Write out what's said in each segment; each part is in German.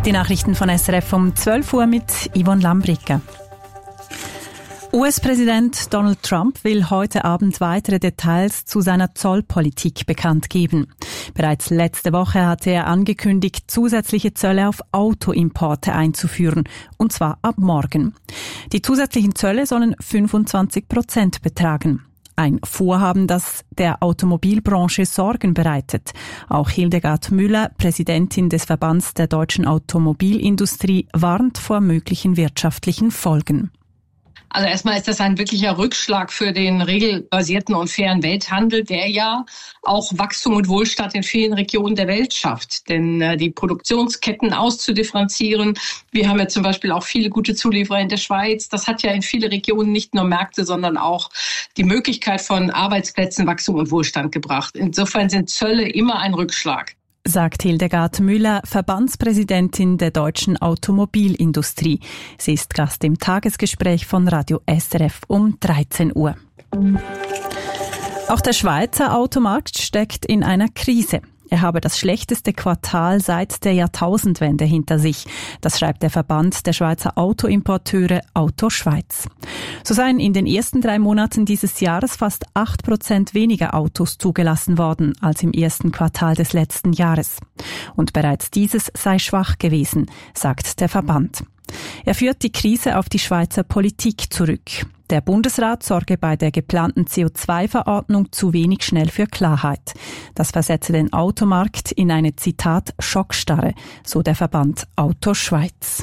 Die Nachrichten von SRF um 12 Uhr mit Yvonne Lambricke. US-Präsident Donald Trump will heute Abend weitere Details zu seiner Zollpolitik bekannt geben. Bereits letzte Woche hatte er angekündigt, zusätzliche Zölle auf Autoimporte einzuführen, und zwar ab morgen. Die zusätzlichen Zölle sollen 25% betragen. Ein Vorhaben, das der Automobilbranche Sorgen bereitet. Auch Hildegard Müller, Präsidentin des Verbands der deutschen Automobilindustrie, warnt vor möglichen wirtschaftlichen Folgen. Also erstmal ist das ein wirklicher Rückschlag für den regelbasierten und fairen Welthandel, der ja auch Wachstum und Wohlstand in vielen Regionen der Welt schafft. Denn die Produktionsketten auszudifferenzieren, wir haben ja zum Beispiel auch viele gute Zulieferer in der Schweiz, das hat ja in viele Regionen nicht nur Märkte, sondern auch die Möglichkeit von Arbeitsplätzen, Wachstum und Wohlstand gebracht. Insofern sind Zölle immer ein Rückschlag, sagt Hildegard Müller, Verbandspräsidentin der deutschen Automobilindustrie. Sie ist Gast im Tagesgespräch von Radio SRF um 13 Uhr. Auch der Schweizer Automarkt steckt in einer Krise. Er habe das schlechteste Quartal seit der Jahrtausendwende hinter sich. Das schreibt der Verband der Schweizer Autoimporteure Auto Schweiz. So seien in den ersten 3 Monaten dieses Jahres fast 8% weniger Autos zugelassen worden als im ersten Quartal des letzten Jahres. Und bereits dieses sei schwach gewesen, sagt der Verband. Er führt die Krise auf die Schweizer Politik zurück. Der Bundesrat sorge bei der geplanten CO2-Verordnung zu wenig schnell für Klarheit. Das versetze den Automarkt in eine, Zitat, Schockstarre, so der Verband Auto Schweiz.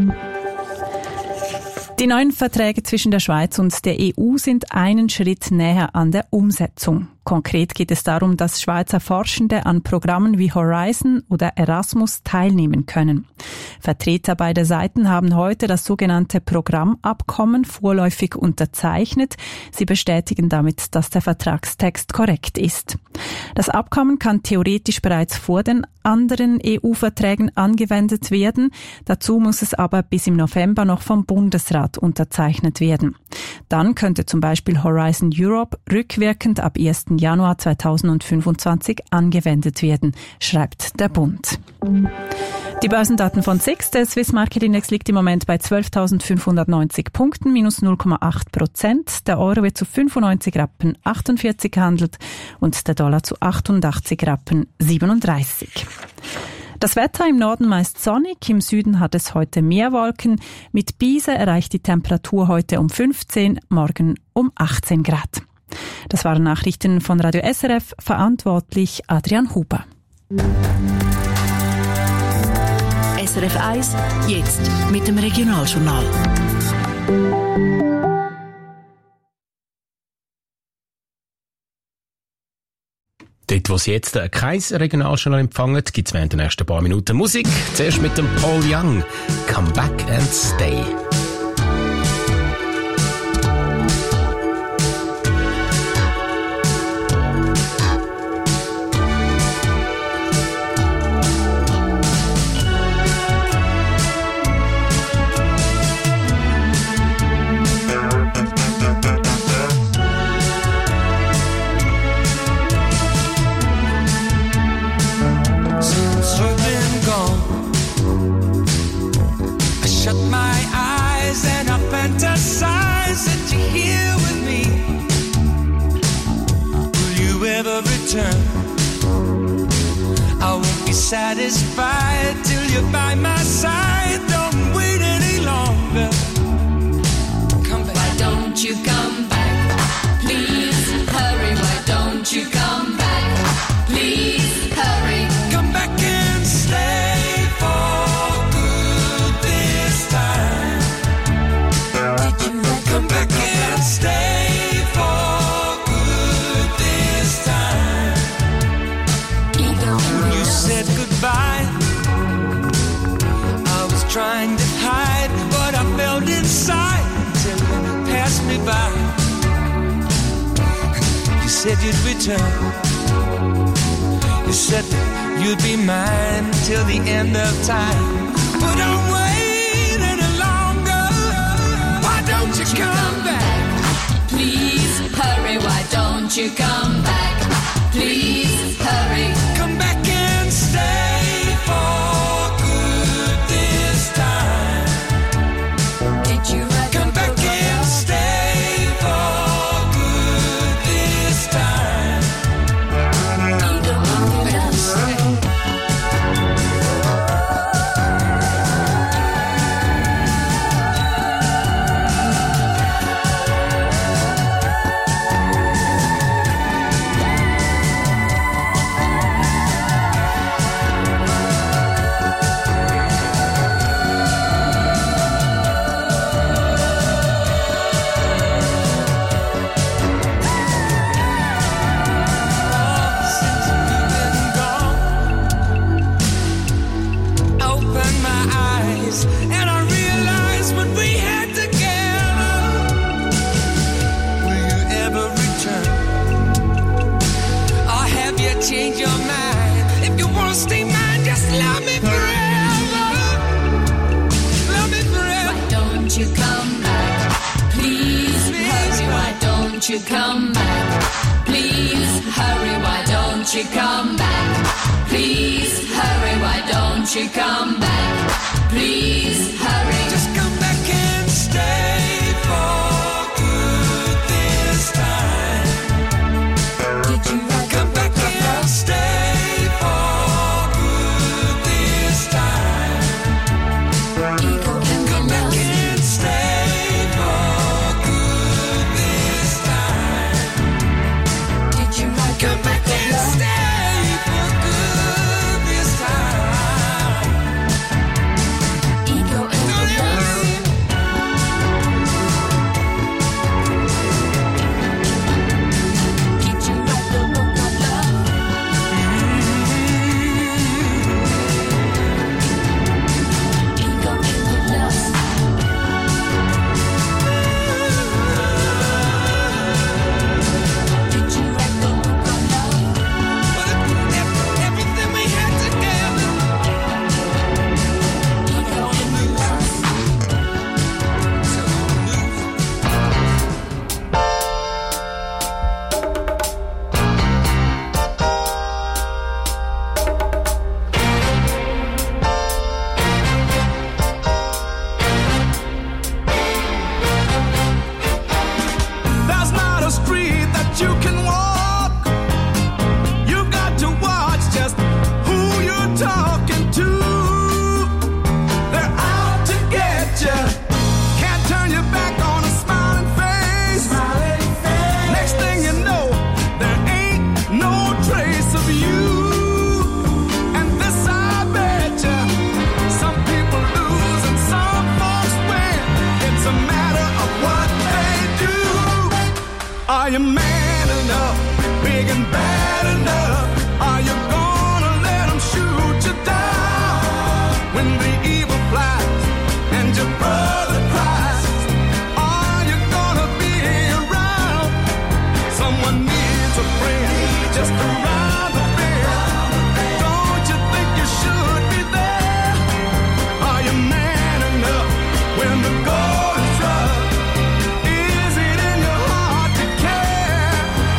Die neuen Verträge zwischen der Schweiz und der EU sind einen Schritt näher an der Umsetzung. Konkret geht es darum, dass Schweizer Forschende an Programmen wie Horizon oder Erasmus teilnehmen können. Vertreter beider Seiten haben heute das sogenannte Programmabkommen vorläufig unterzeichnet. Sie bestätigen damit, dass der Vertragstext korrekt ist. Das Abkommen kann theoretisch bereits vor den anderen EU-Verträgen angewendet werden. Dazu muss es aber bis im November noch vom Bundesrat unterzeichnet werden. Dann könnte zum Beispiel Horizon Europe rückwirkend ab 1. Januar 2025 angewendet werden, schreibt der Bund. Die Börsendaten von SIX, der Swiss Market Index liegt im Moment bei 12.590 Punkten, minus 0,8%. Der Euro wird zu 95 Rappen 48 gehandelt und der Dollar zu 88 Rappen 37. Das Wetter im Norden meist sonnig, im Süden hat es heute mehr Wolken. Mit Biese erreicht die Temperatur heute um 15, morgen um 18 Grad. Das waren Nachrichten von Radio SRF, verantwortlich Adrian Huber. SRF 1, jetzt mit dem Regionaljournal. Dort, wo Sie jetzt kein Regionaljournal empfangen, gibt es während den nächsten paar Minuten Musik. Zuerst mit dem Paul Young. Come back and stay. Satisfied till you're by my side. Don't wait any longer. Come back. Why don't you come back? Please hurry. Why don't you come back? Please hurry. Come back and stay for good this time. Did you come back and stay for good this time? When you said goodbye, I was trying to hide what I felt inside till you passed me by. You said you'd return. You said that you'd be mine till the end of time. But don't wait any longer. Why don't you come back? Please hurry. Why don't you come back? Please hurry. Come back and stay for good. don't you come back? Please hurry, why don't you come back? Please hurry, why don't you come back? Please hurry. Just come back and stay for good this time. Did you Come back and stay for good this time. ego and Come back love? and stay for good this time. Did you like Come back and stay for good this time. ego and love? Did you like the look of love? Ego and love. Did you like the look of love? Everything we had together. Ego and love. There's not a street that you can walk. You've got to watch just who you're talking to. They're out to get you. Can't turn your back on a smiling face. Next thing you know, there ain't no trace of you. And this I bet you, some people lose and some folks win. It's a matter of what they do. Are you man enough, big and bad enough? Are you gonna let them shoot you down when the evil flies and your brother cries? Are you gonna be around? Someone needs a friend just around the bend. Don't you think you should be there? Are you man enough when the going is rough? Is it in your heart to care?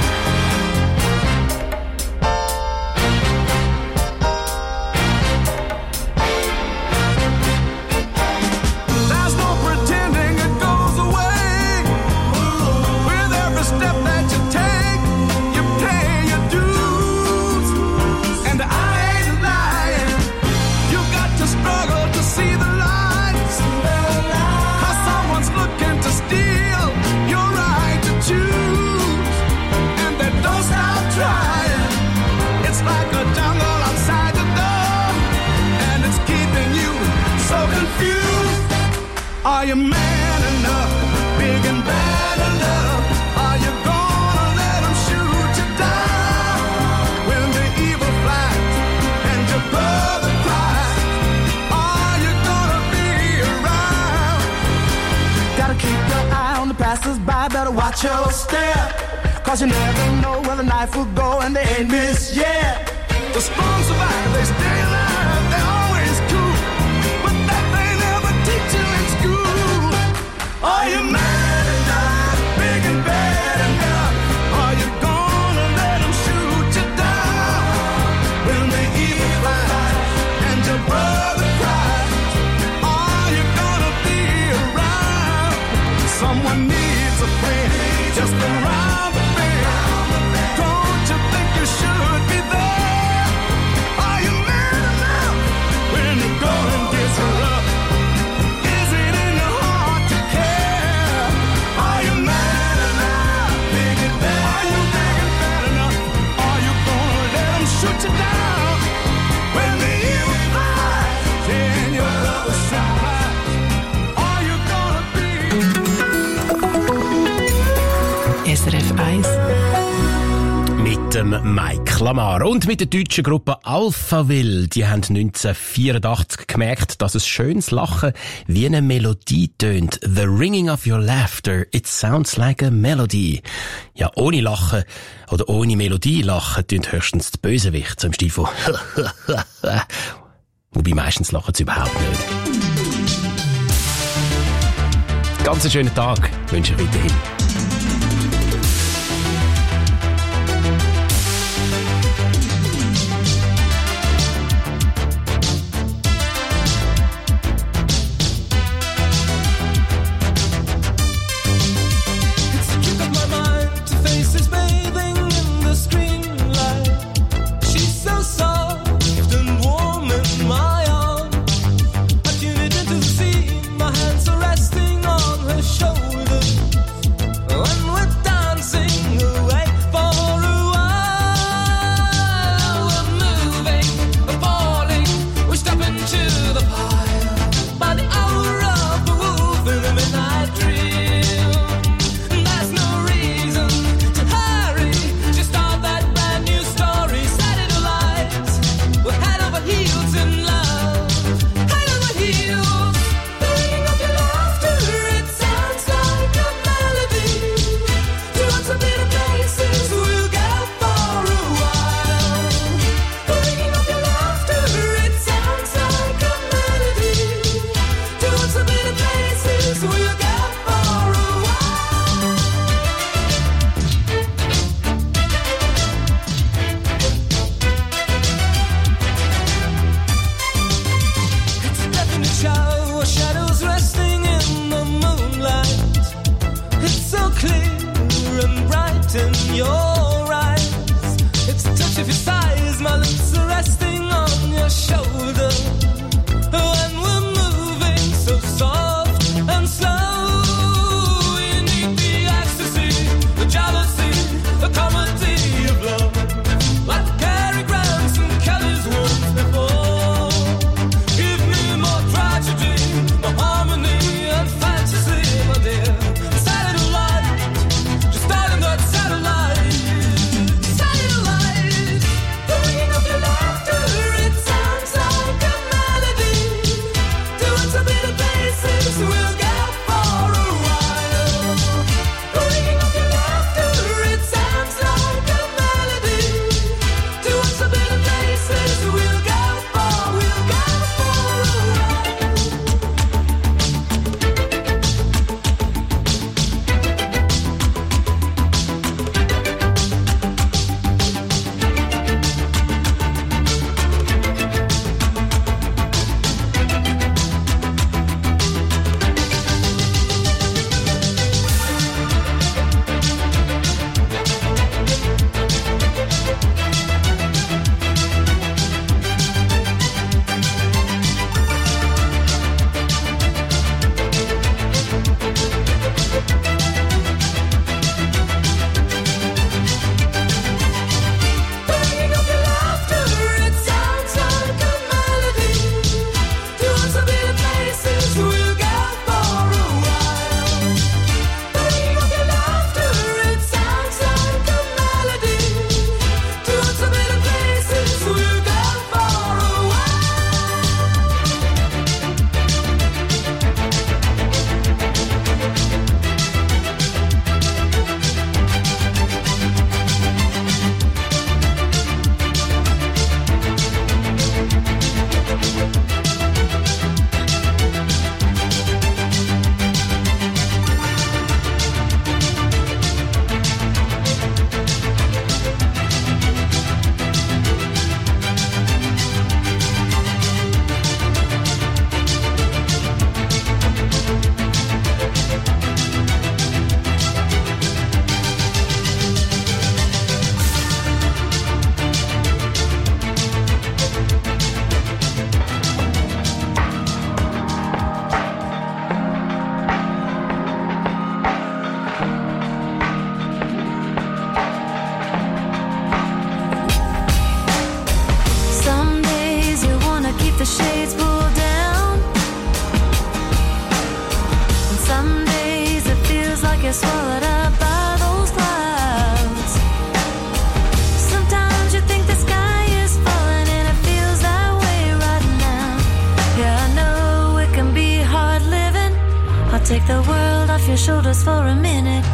There's no pretending it goes away. With every step that you take, you pay your dues. And I ain't lying. You got to struggle to see the lights. 'Cause someone's looking to steal your right to choose. And they don't stop trying. It's like a jungle outside the door. And it's keeping you so confused. Are you man enough, big and bad enough? Are you gonna let them shoot you down when the evil flies and your brother cries? Are you gonna be around? Gotta keep your eye on the passers-by, better watch your step. 'Cause you never know where the knife will go and they ain't missed yet. The strong survive, they stay alive, they're always cool. But that they never teach you in school. Are you man enough, big and bad enough? Are you gonna let them shoot you down when the evil flies and your brother cries? Are you gonna be around? Someone needs a friend just around the bend. Don't you think you should be there? Are you man enough when the going gets rough? Is it in your heart to care? Are you man enough, big and bad? Are you big and bad enough? Are you gonna let them shoot you down when the evil flies and your brother cries? Are you gonna be? SRF 1. Mit dem Mike Lamar und mit der deutschen Gruppe Alphaville. Die haben 1984 gemerkt, dass es schönes Lachen wie eine Melodie tönt. The ringing of your laughter, it sounds like a melody. Ja, ohne Lachen oder ohne Melodie lachen tönt höchstens die Bösewicht, so im Stil von wobei meistens lachen sie überhaupt nicht. Ganz einen schönen Tag wünsche ich weiterhin. Take the world off your shoulders for a minute.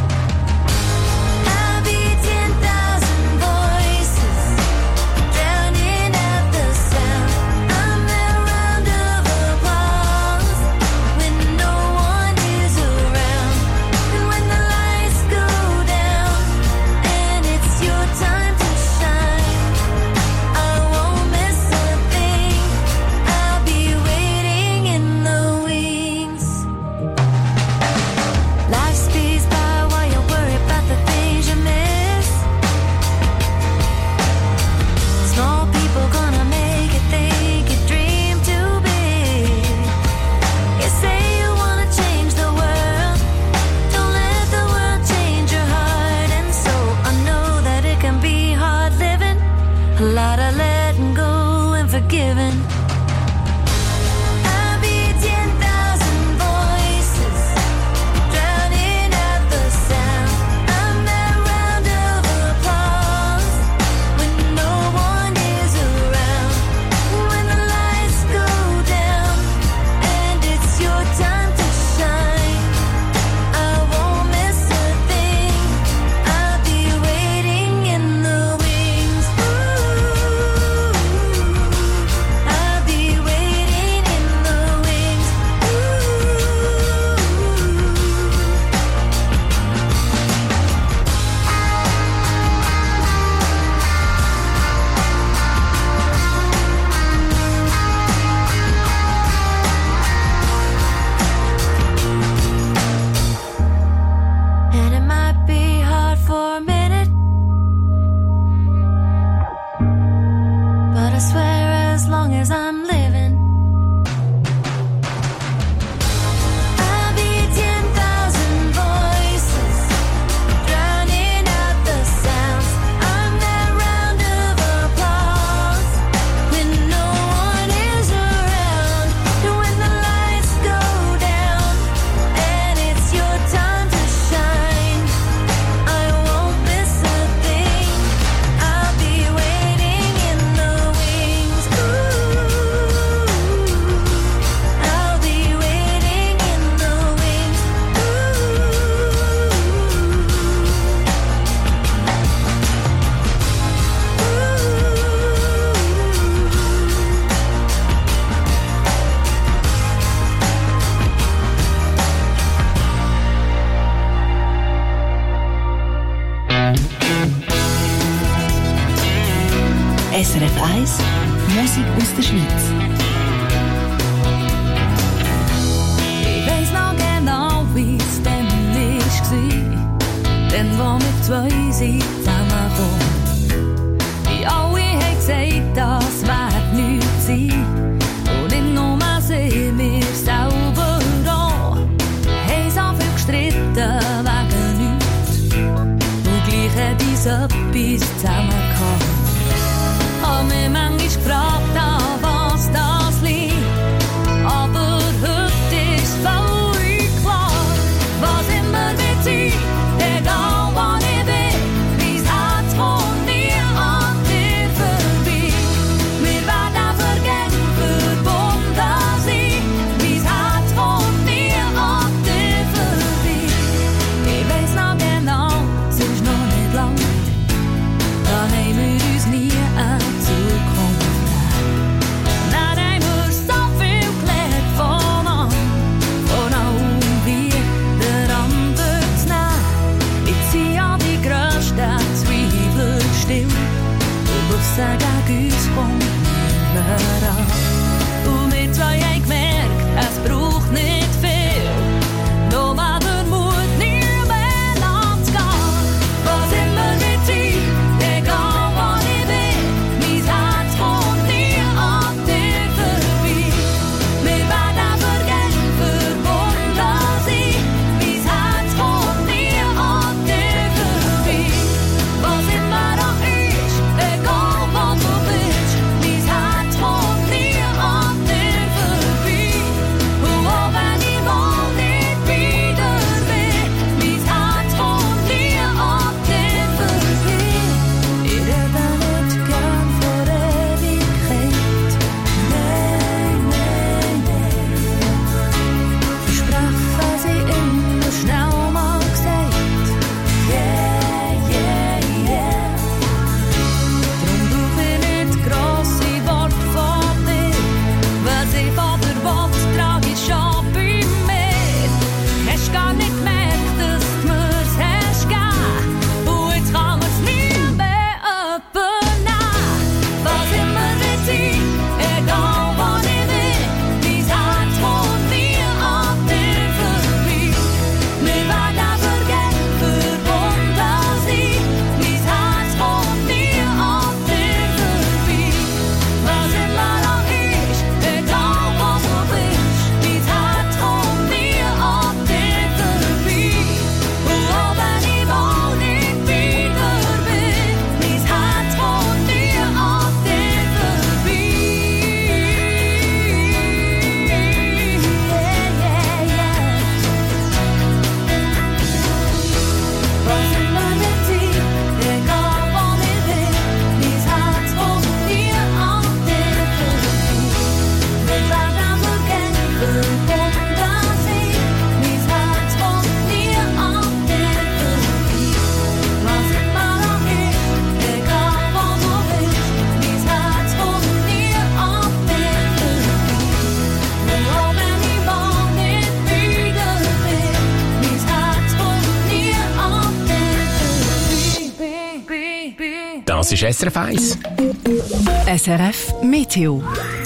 SRF 1, Musik aus der Schweiz. Ich weiss noch genau, wie es dann war, denn wo wir zwei sind zusammengekommen. Die alle haben gesagt, das wird nichts sein. Und nicht nur sie, wir selber auch. Haben so viel gestritten wegen nichts. Und gleich hat uns etwas zusammengekommen. Hab mich manchmal gefragt, an was das liegt. Aber heute ist völlig klar, was immer wird sein, egal wo ich bin. Mein Herz kommt nie an dir vorbei. Wir werden vergessen, verbunden sein. Mein Herz kommt nie an dir vorbei. Ich weiss noch genau, es ist noch nicht lang. Da haben wir uns nie an Zukunft gegeben. Dann haben wir so viel gelernt voneinander, von allem wie der andere zu nehmen. Jetzt sind ja die grössten Zweifel still. Und Wissen gegen uns kommt nicht mehr an. Und wir zwei haben gemerkt, es braucht nicht viel. Nur mal der Mut, nie mehr anzugehen. Was immer wird sein, egal wo ich bin. Mein Herz kommt nie an dir vorbei. Wir werden vergessen, verbunden sein. Mein Herz kommt nie an dir vorbei. Was immer auch ist, egal wo du bist. Mein Herz kommt nie an dir vorbei. Das ist SRF 1. SRF Meteo.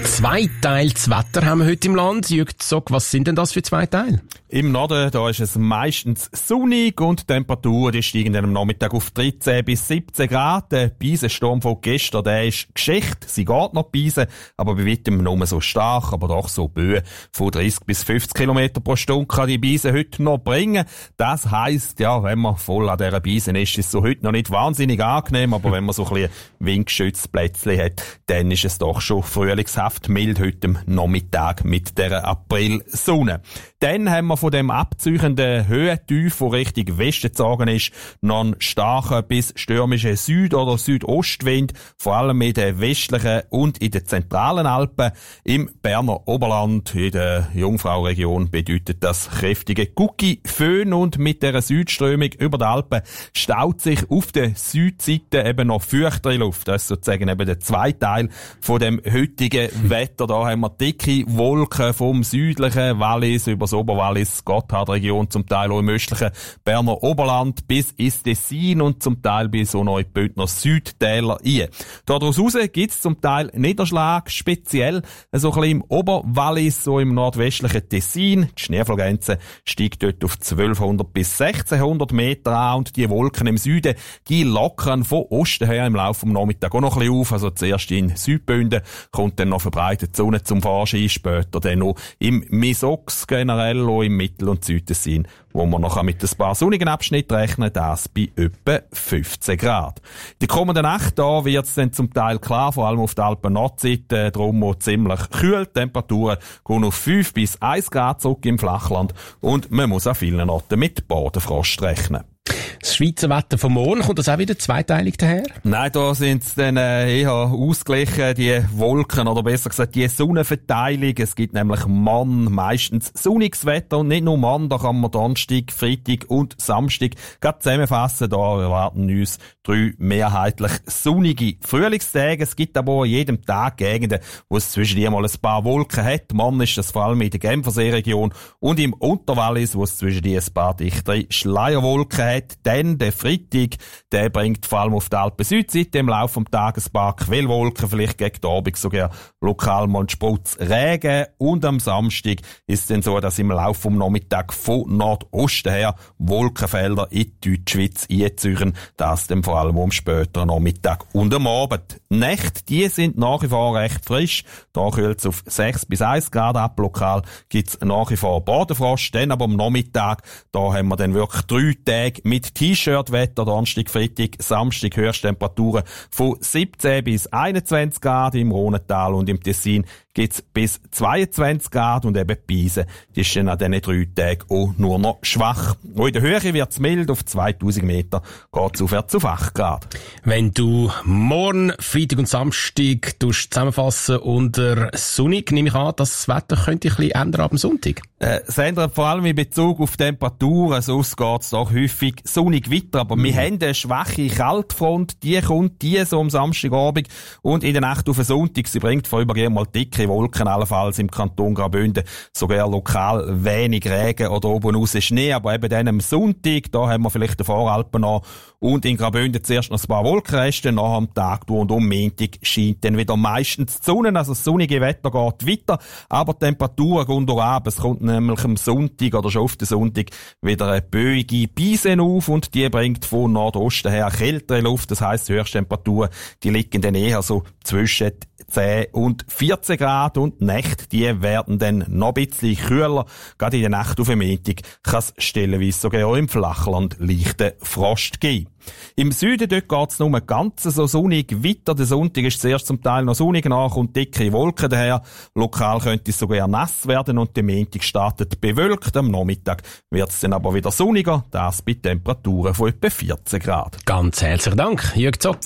Zweiteils Wetter haben wir heute im Land. Jürg Zock, was sind denn das für zwei Teile? Im Norden, da ist es meistens sonnig und die Temperaturen die steigen dann am Nachmittag auf 13 bis 17 Grad. Der Bisensturm von gestern, der ist Geschichte. Sie geht noch Bisen, aber bei weitem nur so stark, aber doch so Böen von 30 bis 50 Kilometer pro Stunde kann die Bisen heute noch bringen. Das heisst, ja, wenn man voll an dieser Bisen ist, ist es so heute noch nicht wahnsinnig angenehm, aber wenn man so ein bisschen windgeschütztes Plätzchen hat, dann ist es doch schon frühlingshaft mild heute am Nachmittag mit der Aprilsonne. Dann haben wir von dem abziehenden Höhentief, der Richtung Westen gezogen ist, noch einen starken bis stürmischen Süd- oder Südostwind, vor allem in den westlichen und in den zentralen Alpen. Im Berner Oberland, in der Jungfrauregion, bedeutet das kräftige Gucki-Föhn und mit der Südströmung über die Alpen staut sich auf der Südseite eben noch feuchtere Luft. Das ist sozusagen eben der zweite Teil von dem heutigen Wetter. Da haben wir dicke Wolken vom südlichen Wallis über das Oberwallis, Gotthardregion, zum Teil auch im östlichen Berner Oberland bis ins Tessin und zum Teil bis so noch in die Bündner Südtäler ein. Daraus raus gibt's zum Teil Niederschlag, speziell so ein bisschen im Oberwallis, so im nordwestlichen Tessin. Die Schneefallgrenze steigt dort auf 1200 bis 1600 Meter an und die Wolken im Süden, die lockern von Osten her im Laufe des Nachmittags auch noch ein bisschen auf. Also zuerst in Südbünden kommt dann noch verbreitet die Sonne zum Vorschein, später dann noch im Misox generell, auch im Mittel- und Südtessin, wo man noch mit ein paar sonnigen Abschnitten rechnen, das bei etwa 15 Grad. Die kommende Nacht da wird es dann zum Teil klar, vor allem auf der Alpen-Nordseite, darum auch ziemlich kühl. Temperaturen gehen auf 5 bis 1 Grad zurück im Flachland und man muss an vielen Orten mit Bodenfrost rechnen. Das Schweizer Wetter vom Morgen, kommt das auch wieder zweiteilig daher? Nein, da sind es dann eher ausgeglichen, die Wolken, oder besser gesagt, die Sonnenverteilung. Es gibt nämlich morgen meistens sonniges Wetter und nicht nur morgen, da kann man Donnerstag, Freitag und Samstag gerade zusammenfassen. Da erwarten uns 3 mehrheitlich sonnige Frühlingstage. Es gibt aber an jedem Tag Gegenden, wo es zwischendurch mal ein paar Wolken hat. Morgen ist das vor allem in der Genferseeregion und im Unterwallis, wo es zwischendurch ein paar dichtere Schleierwolken hat. Dann der Freitag, der bringt vor allem auf der Alpen-Südseite im Laufe des Tages ein paar Quellwolken, vielleicht gegen den Abend sogar lokal mal ein Sprutz Regen. Und am Samstag ist es dann so, dass im Laufe des Nachmittags von Nordosten her Wolkenfelder in die Deutschschweiz einziehen. Das dann vor allem am späteren Nachmittag und am Abend. Die Nächte, die sind nach wie vor recht frisch. Da kühlt es auf 6 bis 1 Grad ab. Lokal gibt es nach wie vor Bodenfrost. Dann aber am Nachmittag, da haben wir dann wirklich 3 Tage mit T-Shirt-Wetter, Donnerstag, Freitag, Samstag Höchsttemperaturen von 17 bis 21 Grad im Rhonental und im Tessin gibt's bis 22 Grad und eben Pisen, die ist dann an diesen 3 Tagen auch nur noch schwach. Auch in der Höhe wird's mild, auf 2000 Meter geht's aufwärts auf 8 Grad. Wenn du morgen, Freitag und Samstag zusammenfassen unter sonnig, nehme ich an, das Wetter könnte ein bisschen ändern ab dem Sonntag. Es ändert vor allem in Bezug auf Temperaturen, sonst geht's doch häufig sonnig weiter, aber wir haben eine schwache Kaltfront, die kommt so am Samstagabend und in der Nacht auf den Sonntag, sie bringt vorübergehend mal dicke Wolken, allenfalls im Kanton Graubünden, sogar lokal wenig Regen oder oben raus Schnee, aber eben dann am Sonntag, da haben wir vielleicht den Voralpen noch und in Graubünden zuerst noch ein paar Wolkenreste, nach am Tag und um Montag scheint dann wieder meistens die Sonne, also das sonnige Wetter geht weiter, aber die Temperaturen gehen durch ab, es kommt nämlich am Sonntag oder schon auf den Sonntag wieder eine böige Bisen auf und die bringt von Nordosten her kältere Luft, das heisst, die Höchsttemperaturen, die liegen dann eher so zwischen 10 und 14 Grad und die Nächte, die werden dann noch ein bisschen kühler. Gerade in der Nacht auf den Montag kann es stellenweise sogar auch im Flachland leichten Frost geben. Im Süden dort geht's nur ganz so sonnig weiter. Der Sonntag ist zuerst zum Teil noch sonnig, nach und dicke Wolken daher. Lokal könnte es sogar nass werden und der Montag startet bewölkt. Am Nachmittag wird es dann aber wieder sonniger, das bei Temperaturen von etwa 14 Grad. Ganz herzlichen Dank, Jürg Zock.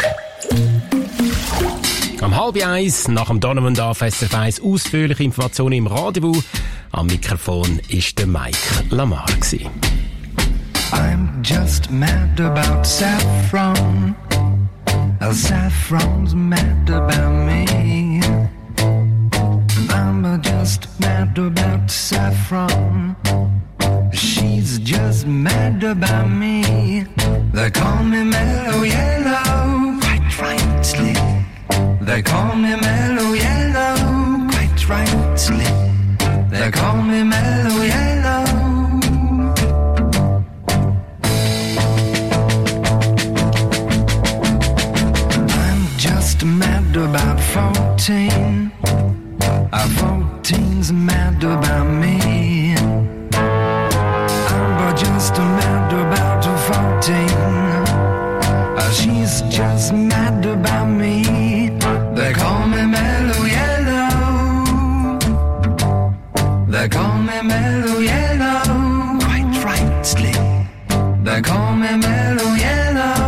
Am 12:30 nach dem Donovan auf SRF 1 ausführliche Informationen im Rendezvous. Am Mikrofon ist der Mike Lamar. I'm just mad about saffron. Saffron's mad about me. I'm just mad about saffron. She's just mad about me. They call me Mellow Yellow. me Mellow Yellow, quite rightly. They call me Mellow Yellow. I'm just mad about 14. 14's mad about me. I'm just mad about 14. She's just mad about me. They call me Mellow Yellow. They call me Mellow Yellow, quite rightly. They call me Mellow Yellow.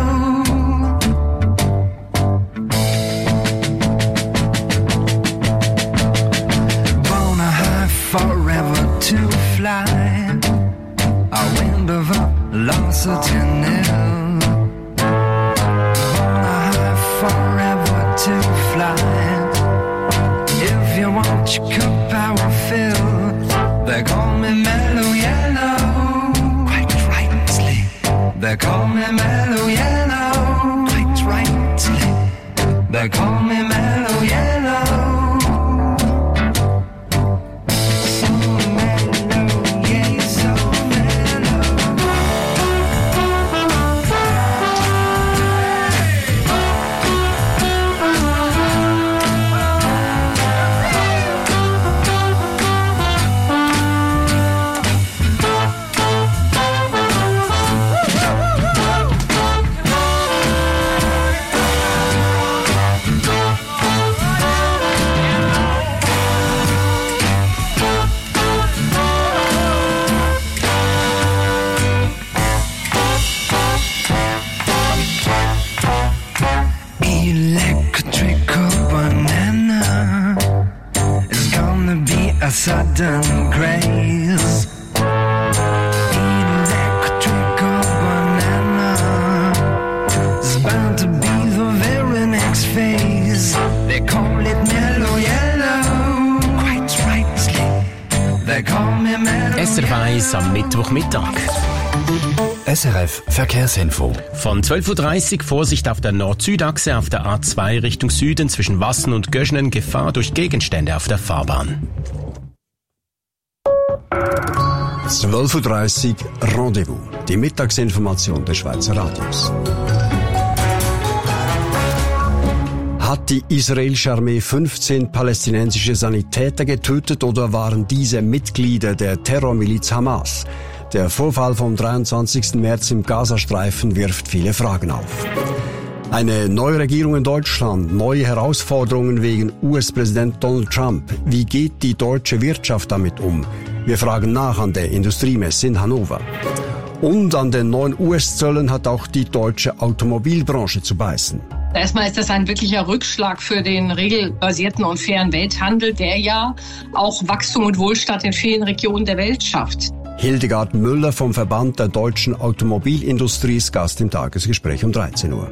Born high forever to fly. A wind of velocity nil. Forever to fly. If you want your cup, I will fill. They call me Mellow Yellow, quite rightly. They call me Mellow Yellow, quite rightly. They call me Mellow Yellow. So mellow, yeah, so a sudden grace. Electrical banana is bound to be the very next phase. They call it Mellow Yellow, quite rightly. They call me Mellow SRF am Mittwochmittag. SRF Verkehrsinfo. Von 12.30 Uhr Vorsicht auf der Nord-Süd-Achse auf der A2 Richtung Süden zwischen Wassen und Göschnen, Gefahr durch Gegenstände auf der Fahrbahn. 12.30 Uhr Rendezvous. Die Mittagsinformation des Schweizer Radios. Hat die israelische Armee 15 palästinensische Sanitäter getötet oder waren diese Mitglieder der Terrormiliz Hamas? Der Vorfall vom 23. März im Gazastreifen wirft viele Fragen auf. Eine neue Regierung in Deutschland, neue Herausforderungen wegen US-Präsident Donald Trump. Wie geht die deutsche Wirtschaft damit um? Wir fragen nach an der Industriemesse in Hannover. Und an den neuen US-Zöllen hat auch die deutsche Automobilbranche zu beißen. Erstmal ist das ein wirklicher Rückschlag für den regelbasierten und fairen Welthandel, der ja auch Wachstum und Wohlstand in vielen Regionen der Welt schafft. Hildegard Müller vom Verband der deutschen Automobilindustrie ist Gast im Tagesgespräch um 13 Uhr.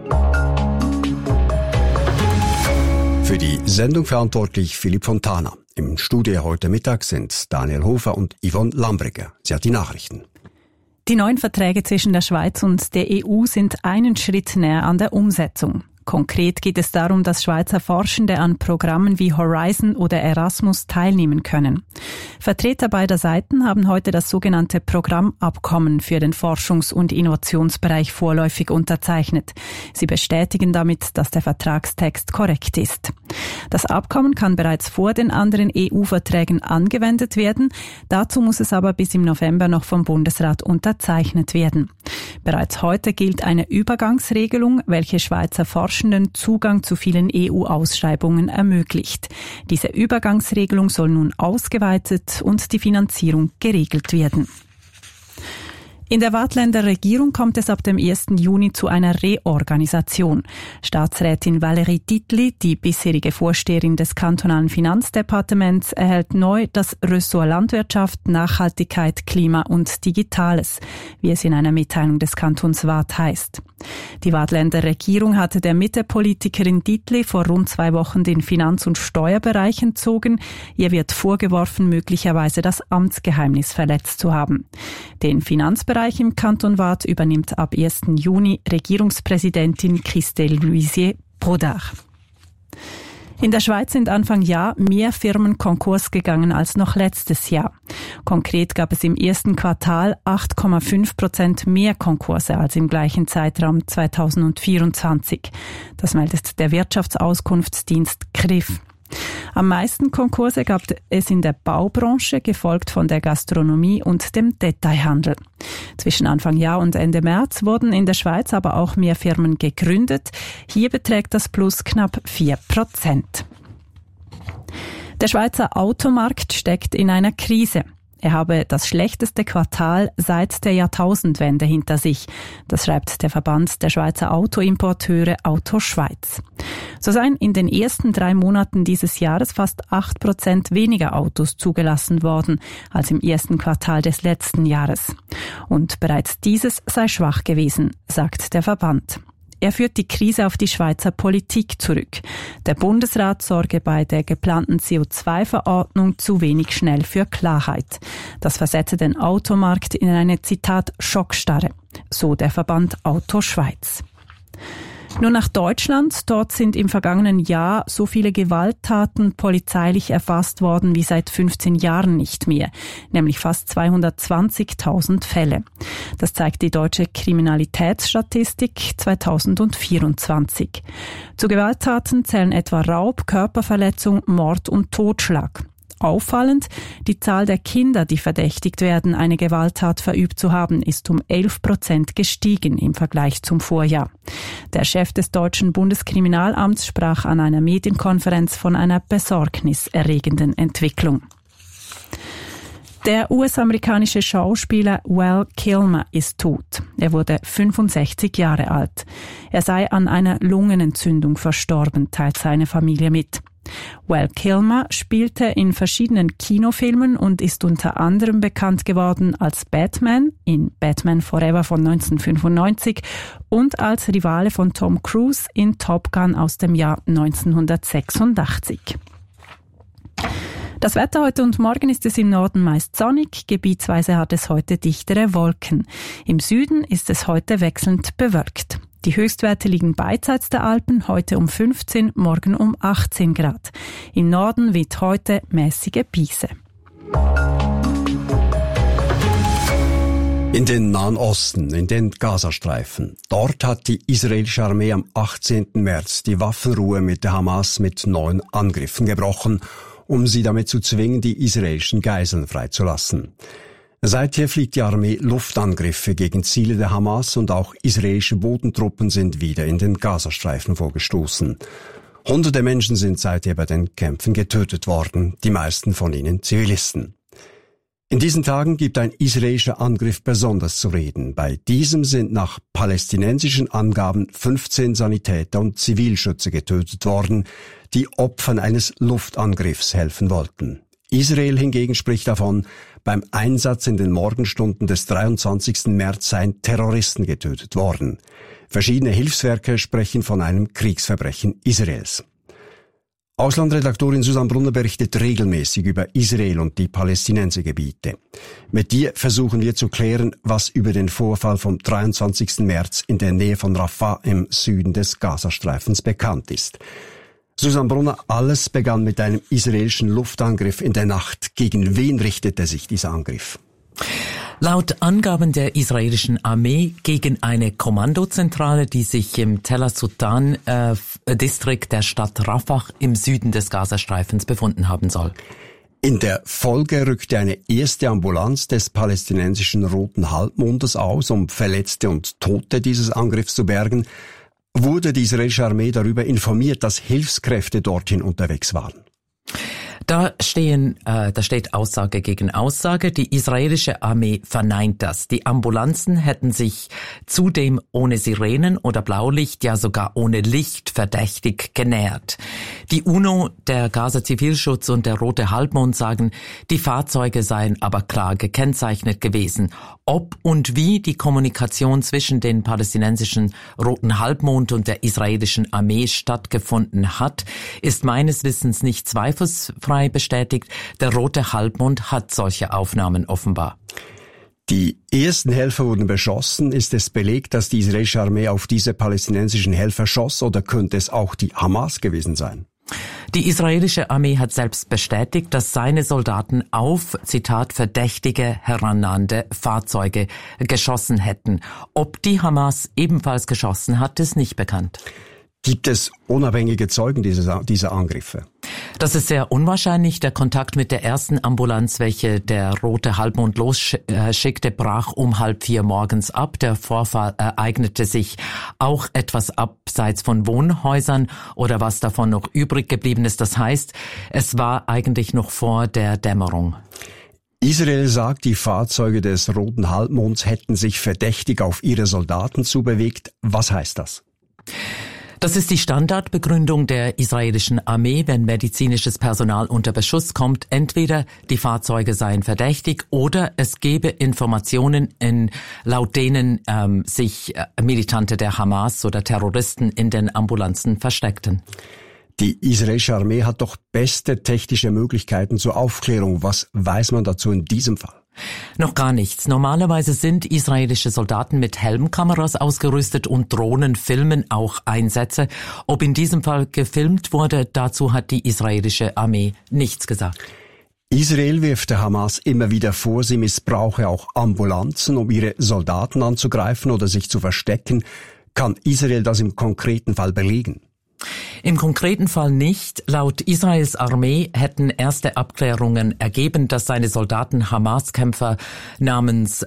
Für die Sendung verantwortlich Philipp Fontana. Im Studio heute Mittag sind Daniel Hofer und Yvonne Lambreger. Sie hat die Nachrichten. Die neuen Verträge zwischen der Schweiz und der EU sind einen Schritt näher an der Umsetzung. Konkret geht es darum, dass Schweizer Forschende an Programmen wie Horizon oder Erasmus teilnehmen können. Vertreter beider Seiten haben heute das sogenannte Programmabkommen für den Forschungs- und Innovationsbereich vorläufig unterzeichnet. Sie bestätigen damit, dass der Vertragstext korrekt ist. Das Abkommen kann bereits vor den anderen EU-Verträgen angewendet werden. Dazu muss es aber bis im November noch vom Bundesrat unterzeichnet werden. Bereits heute gilt eine Übergangsregelung, welche Schweizer Forschenden Zugang zu vielen EU-Ausschreibungen ermöglicht. Diese Übergangsregelung soll nun ausgeweitet und die Finanzierung geregelt werden. In der Waadtländer Regierung kommt es ab dem 1. Juni zu einer Reorganisation. Staatsrätin Valérie Titli, die bisherige Vorsteherin des kantonalen Finanzdepartements, erhält neu das Ressort Landwirtschaft, Nachhaltigkeit, Klima und Digitales, wie es in einer Mitteilung des Kantons Waadt heißt. Die Waadtländer Regierung hatte der Mitte-Politikerin Titli vor rund 2 Wochen den Finanz- und Steuerbereich entzogen. Ihr wird vorgeworfen, möglicherweise das Amtsgeheimnis verletzt zu haben. Den Finanzbereich im Kanton Waadt übernimmt ab 1. Juni Regierungspräsidentin Christelle Luisier-Brodach. In der Schweiz sind Anfang Jahr mehr Firmen Konkurs gegangen als noch letztes Jahr. Konkret gab es im ersten Quartal 8,5% mehr Konkurse als im gleichen Zeitraum 2024. Das meldet der Wirtschaftsauskunftsdienst CRIF. Am meisten Konkurse gab es in der Baubranche, gefolgt von der Gastronomie und dem Detailhandel. Zwischen Anfang Jahr und Ende März wurden in der Schweiz aber auch mehr Firmen gegründet. Hier beträgt das Plus knapp 4%. Der Schweizer Automarkt steckt in einer Krise. Er habe das schlechteste Quartal seit der Jahrtausendwende hinter sich. Das schreibt der Verband der Schweizer Autoimporteure Auto Schweiz. So seien in den ersten 3 Monaten dieses Jahres fast 8% weniger Autos zugelassen worden als im ersten Quartal des letzten Jahres. Und bereits dieses sei schwach gewesen, sagt der Verband. Er führt die Krise auf die Schweizer Politik zurück. Der Bundesrat sorge bei der geplanten CO2-Verordnung zu wenig schnell für Klarheit. Das versetze den Automarkt in eine, Zitat, Schockstarre, so der Verband Auto Schweiz. Nur nach Deutschland. Dort sind im vergangenen Jahr so viele Gewalttaten polizeilich erfasst worden wie seit 15 Jahren nicht mehr, nämlich fast 220.000 Fälle. Das zeigt die deutsche Kriminalitätsstatistik 2024. Zu Gewalttaten zählen etwa Raub, Körperverletzung, Mord und Totschlag. Auffallend, die Zahl der Kinder, die verdächtigt werden, eine Gewalttat verübt zu haben, ist um 11% gestiegen im Vergleich zum Vorjahr. Der Chef des deutschen Bundeskriminalamts sprach an einer Medienkonferenz von einer besorgniserregenden Entwicklung. Der US-amerikanische Schauspieler Val Kilmer ist tot. Er wurde 65 Jahre alt. Er sei an einer Lungenentzündung verstorben, teilt seine Familie mit. Val Kilmer spielte in verschiedenen Kinofilmen und ist unter anderem bekannt geworden als Batman in Batman Forever von 1995 und als Rivale von Tom Cruise in Top Gun aus dem Jahr 1986. Das Wetter heute und morgen ist es im Norden meist sonnig, gebietsweise hat es heute dichtere Wolken. Im Süden ist es heute wechselnd bewölkt. Die Höchstwerte liegen beidseits der Alpen, heute um 15, morgen um 18 Grad. Im Norden weht heute mäßige Brise. In den Nahen Osten, in den Gazastreifen. Dort hat die israelische Armee am 18. März die Waffenruhe mit der Hamas mit 9 Angriffen gebrochen, um sie damit zu zwingen, die israelischen Geiseln freizulassen. Seither fliegt die Armee Luftangriffe gegen Ziele der Hamas und auch israelische Bodentruppen sind wieder in den Gazastreifen vorgestoßen. Hunderte Menschen sind seither bei den Kämpfen getötet worden, die meisten von ihnen Zivilisten. In diesen Tagen gibt ein israelischer Angriff besonders zu reden. Bei diesem sind nach palästinensischen Angaben 15 Sanitäter und Zivilschützer getötet worden, die Opfern eines Luftangriffs helfen wollten. Israel hingegen spricht davon, beim Einsatz in den Morgenstunden des 23. März seien Terroristen getötet worden. Verschiedene Hilfswerke sprechen von einem Kriegsverbrechen Israels. Auslandredaktorin Susanne Brunner berichtet regelmäßig über Israel und die Palästinensergebiete. Mit ihr versuchen wir zu klären, was über den Vorfall vom 23. März in der Nähe von Rafah im Süden des Gazastreifens bekannt ist. Susanne Brunner, alles begann mit einem israelischen Luftangriff in der Nacht. Gegen wen richtete sich dieser Angriff? Laut Angaben der israelischen Armee gegen eine Kommandozentrale, die sich im Tel Sultan-Distrikt der Stadt Rafah im Süden des Gazastreifens befunden haben soll. In der Folge rückte eine erste Ambulanz des palästinensischen Roten Halbmondes aus, um Verletzte und Tote dieses Angriffs zu bergen. Wurde die israelische Armee darüber informiert, dass Hilfskräfte dorthin unterwegs waren? Da steht Aussage gegen Aussage. Die israelische Armee verneint das. Die Ambulanzen hätten sich zudem ohne Sirenen oder Blaulicht, ja sogar ohne Licht verdächtig genähert. Die UNO, der Gaza-Zivilschutz und der Rote Halbmond sagen, die Fahrzeuge seien aber klar gekennzeichnet gewesen. Ob und wie die Kommunikation zwischen den palästinensischen Roten Halbmond und der israelischen Armee stattgefunden hat, ist meines Wissens nicht zweifelsfrei bestätigt. Der Rote Halbmond hat solche Aufnahmen offenbar. Die ersten Helfer wurden beschossen. Ist es belegt, dass die israelische Armee auf diese palästinensischen Helfer schoss, oder könnte es auch die Hamas gewesen sein? Die israelische Armee hat selbst bestätigt, dass seine Soldaten auf, Zitat, verdächtige herannahende Fahrzeuge geschossen hätten. Ob die Hamas ebenfalls geschossen hat, ist nicht bekannt. Gibt es unabhängige Zeugen dieser Angriffe? Das ist sehr unwahrscheinlich. Der Kontakt mit der ersten Ambulanz, welche der Rote Halbmond losschickte, brach um 3:30 morgens ab. Der Vorfall ereignete sich auch etwas abseits von Wohnhäusern oder was davon noch übrig geblieben ist. Das heißt, es war eigentlich noch vor der Dämmerung. Israel sagt, die Fahrzeuge des Roten Halbmonds hätten sich verdächtig auf ihre Soldaten zubewegt. Was heißt das? Das ist die Standardbegründung der israelischen Armee, wenn medizinisches Personal unter Beschuss kommt. Entweder die Fahrzeuge seien verdächtig oder es gebe Informationen, laut denen sich Militante der Hamas oder Terroristen in den Ambulanzen versteckten. Die israelische Armee hat doch beste technische Möglichkeiten zur Aufklärung. Was weiß man dazu in diesem Fall? Noch gar nichts. Normalerweise sind israelische Soldaten mit Helmkameras ausgerüstet und Drohnen filmen auch Einsätze. Ob in diesem Fall gefilmt wurde, dazu hat die israelische Armee nichts gesagt. Israel wirft der Hamas immer wieder vor, sie missbrauche auch Ambulanzen, um ihre Soldaten anzugreifen oder sich zu verstecken. Kann Israel das im konkreten Fall belegen? Im konkreten Fall nicht. Laut Israels Armee hätten erste Abklärungen ergeben, dass seine Soldaten einen Hamas-Kämpfer namens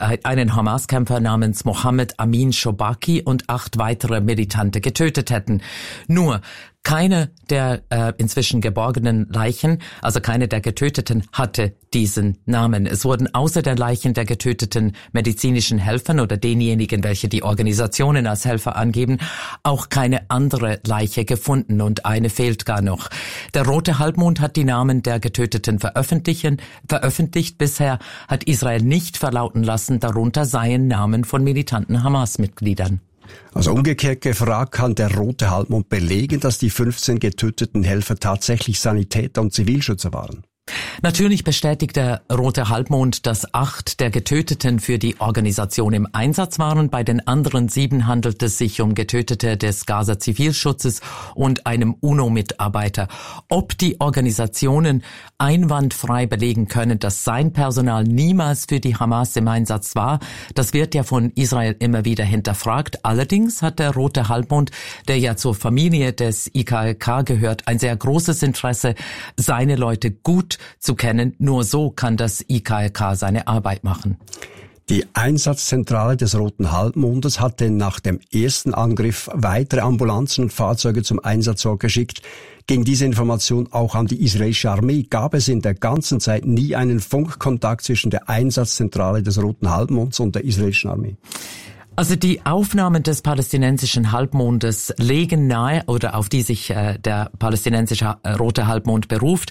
Mohammed Amin Shobaki und 8 weitere Militante getötet hätten. Nur keine der inzwischen geborgenen Leichen, also keine der Getöteten, hatte diesen Namen. Es wurden außer der Leichen der getöteten medizinischen Helfern oder denjenigen, welche die Organisationen als Helfer angeben, auch keine andere Leiche gefunden und eine fehlt gar noch. Der Rote Halbmond hat die Namen der Getöteten veröffentlicht. Bisher hat Israel nicht verlauten lassen, darunter seien Namen von militanten Hamas-Mitgliedern. Also umgekehrt gefragt, kann der Rote Halbmond belegen, dass die 15 getöteten Helfer tatsächlich Sanitäter und Zivilschützer waren? Natürlich bestätigt der Rote Halbmond, dass 8 der Getöteten für die Organisation im Einsatz waren. Bei den anderen 7 handelt es sich um Getötete des Gaza-Zivilschutzes und einem UNO-Mitarbeiter. Ob die Organisationen einwandfrei belegen können, dass sein Personal niemals für die Hamas im Einsatz war, das wird ja von Israel immer wieder hinterfragt. Allerdings hat der Rote Halbmond, der ja zur Familie des IKK gehört, ein sehr großes Interesse, seine Leute gut zu kennen. Nur so kann das IKK seine Arbeit machen. Die Einsatzzentrale des Roten Halbmondes hatte nach dem ersten Angriff weitere Ambulanzen und Fahrzeuge zum Einsatzort geschickt. Ging diese Information auch an die israelische Armee? Gab es in der ganzen Zeit nie einen Funkkontakt zwischen der Einsatzzentrale des Roten Halbmonds und der israelischen Armee? Also die Aufnahmen des palästinensischen Halbmondes legen nahe, oder auf die sich der palästinensische Rote Halbmond beruft,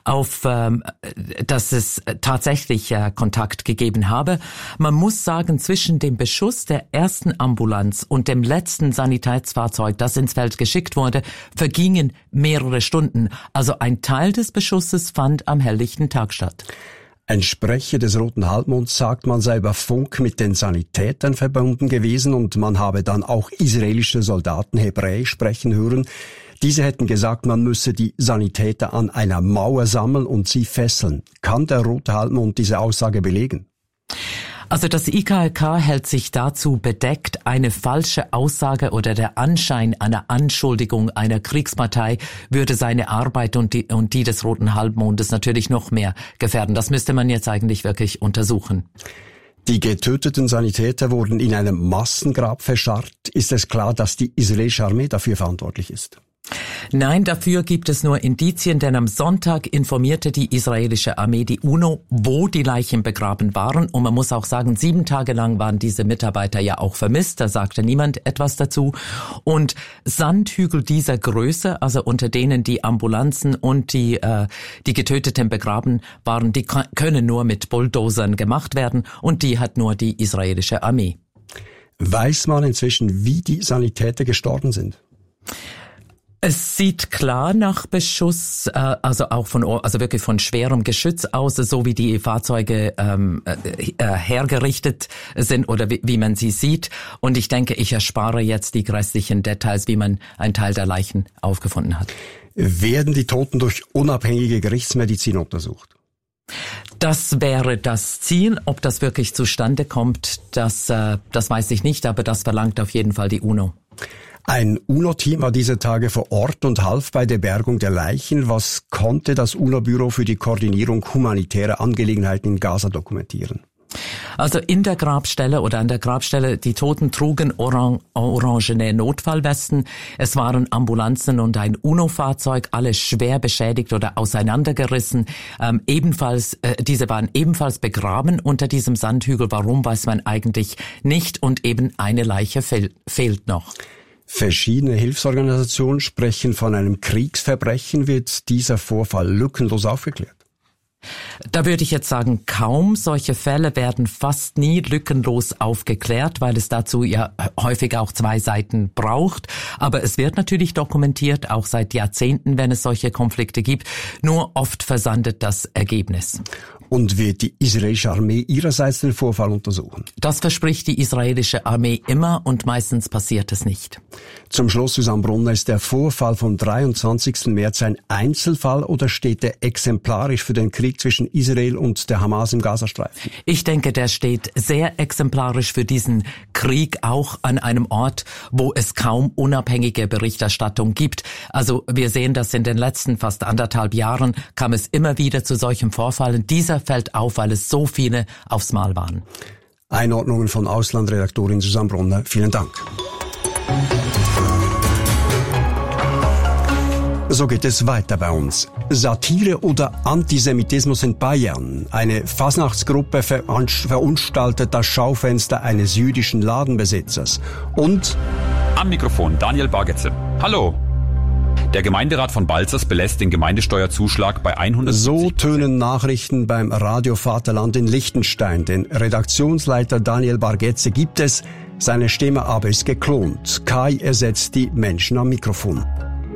dass es tatsächlich Kontakt gegeben habe. Man muss sagen, zwischen dem Beschuss der ersten Ambulanz und dem letzten Sanitätsfahrzeug, das ins Feld geschickt wurde, vergingen mehrere Stunden. Also ein Teil des Beschusses fand am helllichten Tag statt. Ein Sprecher des Roten Halbmonds sagt, man sei über Funk mit den Sanitätern verbunden gewesen und man habe dann auch israelische Soldaten Hebräisch sprechen hören. Diese hätten gesagt, man müsse die Sanitäter an einer Mauer sammeln und sie fesseln. Kann der Rote Halbmond diese Aussage belegen? Also das IKK hält sich dazu bedeckt, eine falsche Aussage oder der Anschein einer Anschuldigung einer Kriegspartei würde seine Arbeit und die des Roten Halbmondes natürlich noch mehr gefährden. Das müsste man jetzt eigentlich wirklich untersuchen. Die getöteten Sanitäter wurden in einem Massengrab verscharrt. Ist es klar, dass die israelische Armee dafür verantwortlich ist? Nein, dafür gibt es nur Indizien, denn am Sonntag informierte die israelische Armee die UNO, wo die Leichen begraben waren. Und man muss auch sagen, 7 Tage lang waren diese Mitarbeiter ja auch vermisst, da sagte niemand etwas dazu. Und Sandhügel dieser Größe, also unter denen die Ambulanzen und die Getöteten begraben waren, die können nur mit Bulldozern gemacht werden und die hat nur die israelische Armee. Weiß man inzwischen, wie die Sanitäter gestorben sind? Es sieht klar nach Beschuss, also wirklich von schwerem Geschütz aus, so wie die Fahrzeuge hergerichtet sind oder wie man sie sieht. Und ich denke, ich erspare jetzt die grässlichen Details, wie man einen Teil der Leichen aufgefunden hat. Werden die Toten durch unabhängige Gerichtsmedizin untersucht? Das wäre das Ziel. Ob das wirklich zustande kommt, das weiß ich nicht, aber das verlangt auf jeden Fall die UNO. Ein UNO-Team war diese Tage vor Ort und half bei der Bergung der Leichen. Was konnte das UNO-Büro für die Koordinierung humanitärer Angelegenheiten in Gaza dokumentieren? Also in der Grabstelle oder an der Grabstelle, die Toten trugen orangene Notfallwesten. Es waren Ambulanzen und ein UNO-Fahrzeug, alle schwer beschädigt oder auseinandergerissen. Diese waren ebenfalls begraben unter diesem Sandhügel. Warum, weiß man eigentlich nicht. Und eben eine Leiche fehlt noch. Verschiedene Hilfsorganisationen sprechen von einem Kriegsverbrechen. Wird dieser Vorfall lückenlos aufgeklärt? Da würde ich jetzt sagen, kaum. Solche Fälle werden fast nie lückenlos aufgeklärt, weil es dazu ja häufig auch zwei Seiten braucht. Aber es wird natürlich dokumentiert, auch seit Jahrzehnten, wenn es solche Konflikte gibt. Nur oft versandet das Ergebnis. Und wird die israelische Armee ihrerseits den Vorfall untersuchen? Das verspricht die israelische Armee immer und meistens passiert es nicht. Zum Schluss, Susanne Brunner, ist der Vorfall vom 23. März ein Einzelfall oder steht er exemplarisch für den Krieg zwischen Israel und der Hamas im Gazastreifen? Ich denke, der steht sehr exemplarisch für diesen Krieg, auch an einem Ort, wo es kaum unabhängige Berichterstattung gibt. Also wir sehen das in den letzten fast 1,5 Jahren, kam es immer wieder zu solchen Vorfällen. Dieser fällt auf, weil es so viele aufs Mal waren. Einordnungen von Auslandredaktorin Susanne Brunner. Vielen Dank. So geht es weiter bei uns. Satire oder Antisemitismus in Bayern. Eine Fasnachtsgruppe verunstaltet das Schaufenster eines jüdischen Ladenbesitzers. Und am Mikrofon Daniel Bargetze. Hallo. Der Gemeinderat von Balzers belässt den Gemeindesteuerzuschlag bei 170%. So tönen Nachrichten beim Radio Vaterland in Liechtenstein. Den Redaktionsleiter Daniel Bargetze gibt es, seine Stimme aber ist geklont. Kai ersetzt die Menschen am Mikrofon.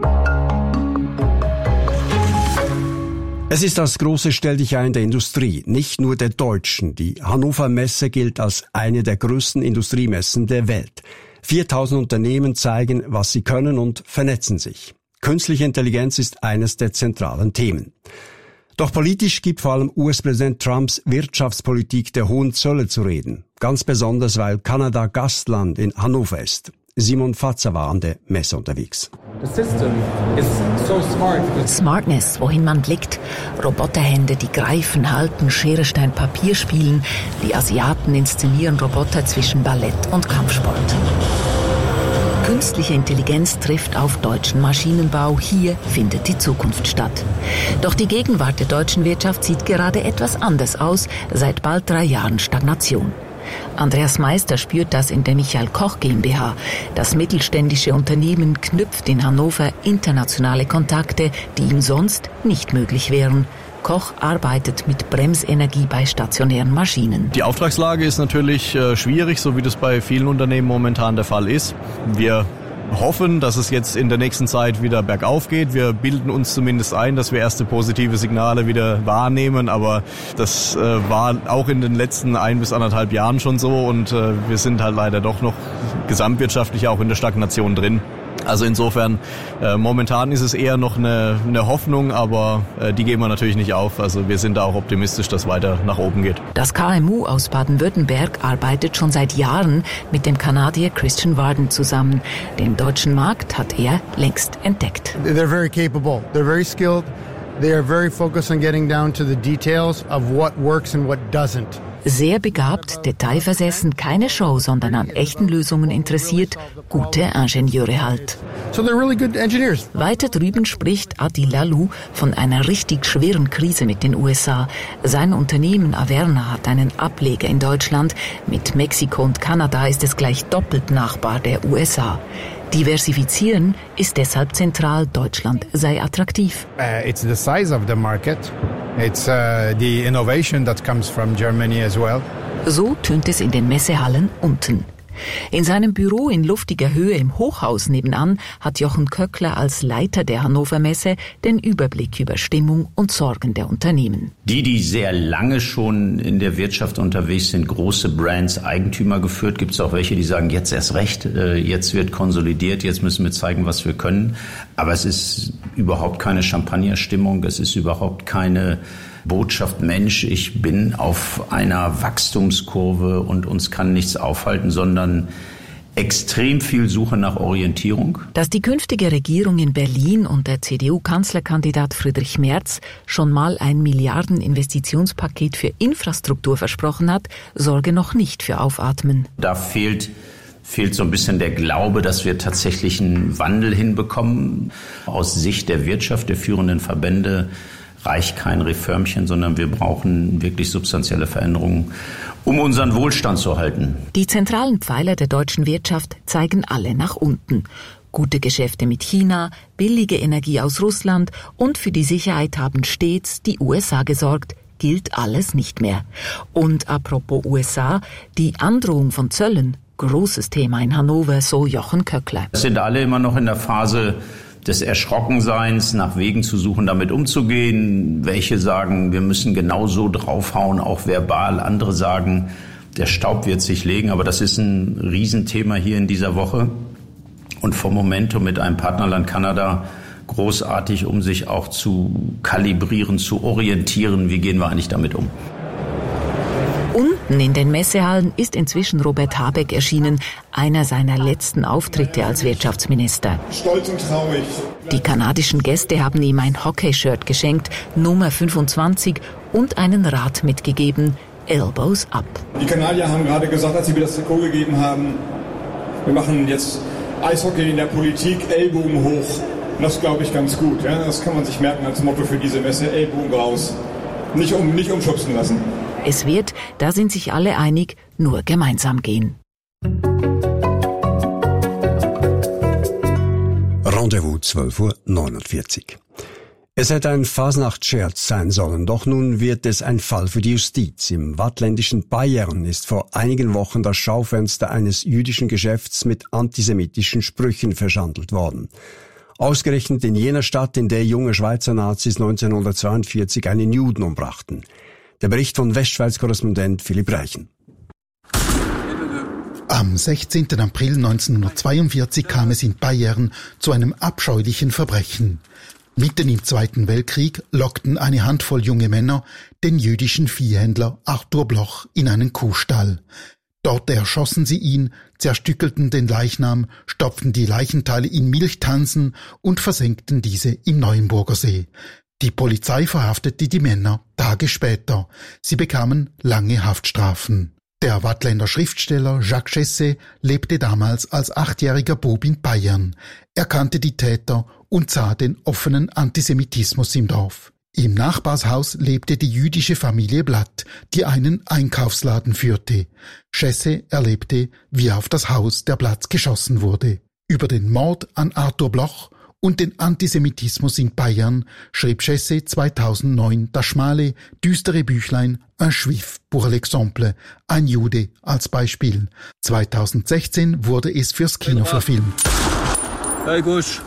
Es ist das große Stelldichein der Industrie, nicht nur der Deutschen. Die Hannover Messe gilt als eine der größten Industriemessen der Welt. 4000 Unternehmen zeigen, was sie können und vernetzen sich. Künstliche Intelligenz ist eines der zentralen Themen. Doch politisch gibt vor allem US-Präsident Trumps Wirtschaftspolitik der hohen Zölle zu reden. Ganz besonders, weil Kanada Gastland in Hannover ist. Simon Fatzer war an der Messe unterwegs. Smartness, wohin man blickt. Roboterhände, die greifen, halten, Schere, Stein, Papier spielen. Die Asiaten inszenieren Roboter zwischen Ballett und Kampfsport. Künstliche Intelligenz trifft auf deutschen Maschinenbau. Hier findet die Zukunft statt. Doch die Gegenwart der deutschen Wirtschaft sieht gerade etwas anders aus. Seit bald 3 Jahren Stagnation. Andreas Meister spürt das in der Michael Koch GmbH. Das mittelständische Unternehmen knüpft in Hannover internationale Kontakte, die ihm sonst nicht möglich wären. Koch arbeitet mit Bremsenergie bei stationären Maschinen. Die Auftragslage ist natürlich schwierig, so wie das bei vielen Unternehmen momentan der Fall ist. Wir hoffen, dass es jetzt in der nächsten Zeit wieder bergauf geht. Wir bilden uns zumindest ein, dass wir erste positive Signale wieder wahrnehmen, aber das war auch in den letzten 1 bis 1,5 Jahren schon so und wir sind halt leider doch noch gesamtwirtschaftlich auch in der Stagnation drin. Also insofern, momentan ist es eher noch eine Hoffnung, aber die geben wir natürlich nicht auf. Also wir sind da auch optimistisch, dass weiter nach oben geht. Das KMU aus Baden-Württemberg arbeitet schon seit Jahren mit dem Kanadier Christian Warden zusammen. Den deutschen Markt hat er längst entdeckt. They're very capable, they're very skilled, they are very focused on getting down to the details of what works and what doesn't. Sehr begabt, detailversessen, keine Show, sondern an echten Lösungen interessiert, gute Ingenieure halt. So they're really good engineers. Weiter drüben spricht Adi Lalou von einer richtig schweren Krise mit den USA. Sein Unternehmen Averna hat einen Ableger in Deutschland. Mit Mexiko und Kanada ist es gleich doppelt Nachbar der USA. Diversifizieren ist deshalb zentral. Deutschland sei attraktiv. It's the size of the market. It's the innovation that comes from Germany as well. So tönt es in den Messehallen unten. In seinem Büro in luftiger Höhe im Hochhaus nebenan hat Jochen Köckler als Leiter der Hannover Messe den Überblick über Stimmung und Sorgen der Unternehmen. Die sehr lange schon in der Wirtschaft unterwegs sind, große Brands, Eigentümer geführt, gibt es auch welche, die sagen, jetzt erst recht, jetzt wird konsolidiert, jetzt müssen wir zeigen, was wir können. Aber es ist überhaupt keine Champagnerstimmung, es ist überhaupt keine Botschaft, Mensch, ich bin auf einer Wachstumskurve und uns kann nichts aufhalten, sondern extrem viel Suche nach Orientierung. Dass die künftige Regierung in Berlin und der CDU-Kanzlerkandidat Friedrich Merz schon mal ein Milliarden-Investitionspaket für Infrastruktur versprochen hat, sorge noch nicht für Aufatmen. Da fehlt so ein bisschen der Glaube, dass wir tatsächlich einen Wandel hinbekommen. Aus Sicht der Wirtschaft, der führenden Verbände, reicht kein Reformchen, sondern wir brauchen wirklich substanzielle Veränderungen, um unseren Wohlstand zu halten. Die zentralen Pfeiler der deutschen Wirtschaft zeigen alle nach unten. Gute Geschäfte mit China, billige Energie aus Russland und für die Sicherheit haben stets die USA gesorgt, gilt alles nicht mehr. Und apropos USA, die Androhung von Zöllen, großes Thema in Hannover, so Jochen Köckler. Es sind alle immer noch in der Phase des Erschrockenseins, nach Wegen zu suchen, damit umzugehen. Welche sagen, wir müssen genau so draufhauen, auch verbal. Andere sagen, der Staub wird sich legen. Aber das ist ein Riesenthema hier in dieser Woche. Und vom Momentum mit einem Partnerland Kanada großartig, um sich auch zu kalibrieren, zu orientieren. Wie gehen wir eigentlich damit um? Unten in den Messehallen ist inzwischen Robert Habeck erschienen, einer seiner letzten Auftritte als Wirtschaftsminister. Stolz und traurig. Die kanadischen Gäste haben ihm ein Hockey-Shirt geschenkt, Nummer 25, und einen Rat mitgegeben, Elbows up. Die Kanadier haben gerade gesagt, als sie mir das Trikot gegeben haben, wir machen jetzt Eishockey in der Politik, Ellbogen hoch. Und das glaube ich ganz gut. Ja? Das kann man sich merken als Motto für diese Messe, Ellbogen raus. Nicht umschubsen lassen. Es wird, da sind sich alle einig, nur gemeinsam gehen. Rendezvous 12:49 Uhr. Es hätte ein Fasnachtsscherz sein sollen, doch nun wird es ein Fall für die Justiz. Im waadtländischen Bayern ist vor einigen Wochen das Schaufenster eines jüdischen Geschäfts mit antisemitischen Sprüchen verschandelt worden. Ausgerechnet in jener Stadt, in der junge Schweizer Nazis 1942 einen Juden umbrachten. Der Bericht von Westschweiz-Korrespondent Philipp Reichen. Am 16. April 1942 kam es in Bayern zu einem abscheulichen Verbrechen. Mitten im Zweiten Weltkrieg lockten eine Handvoll junge Männer den jüdischen Viehhändler Arthur Bloch in einen Kuhstall. Dort erschossen sie ihn, zerstückelten den Leichnam, stopften die Leichenteile in Milchtansen und versenkten diese im Neuenburger See. Die Polizei verhaftete die Männer Tage später. Sie bekamen lange Haftstrafen. Der Waadtländer Schriftsteller Jacques Chessé lebte damals als 8-jähriger Bub in Bayern. Er kannte die Täter und sah den offenen Antisemitismus im Dorf. Im Nachbarshaus lebte die jüdische Familie Blatt, die einen Einkaufsladen führte. Chessé erlebte, wie auf das Haus der Blatts geschossen wurde. Über den Mord an Arthur Bloch und den Antisemitismus in Bayern schrieb Chessé 2009 das schmale, düstere Büchlein Un Juif pour l'exemple, ein Jude als Beispiel. 2016 wurde es fürs Kino verfilmt. Hey, Gusch.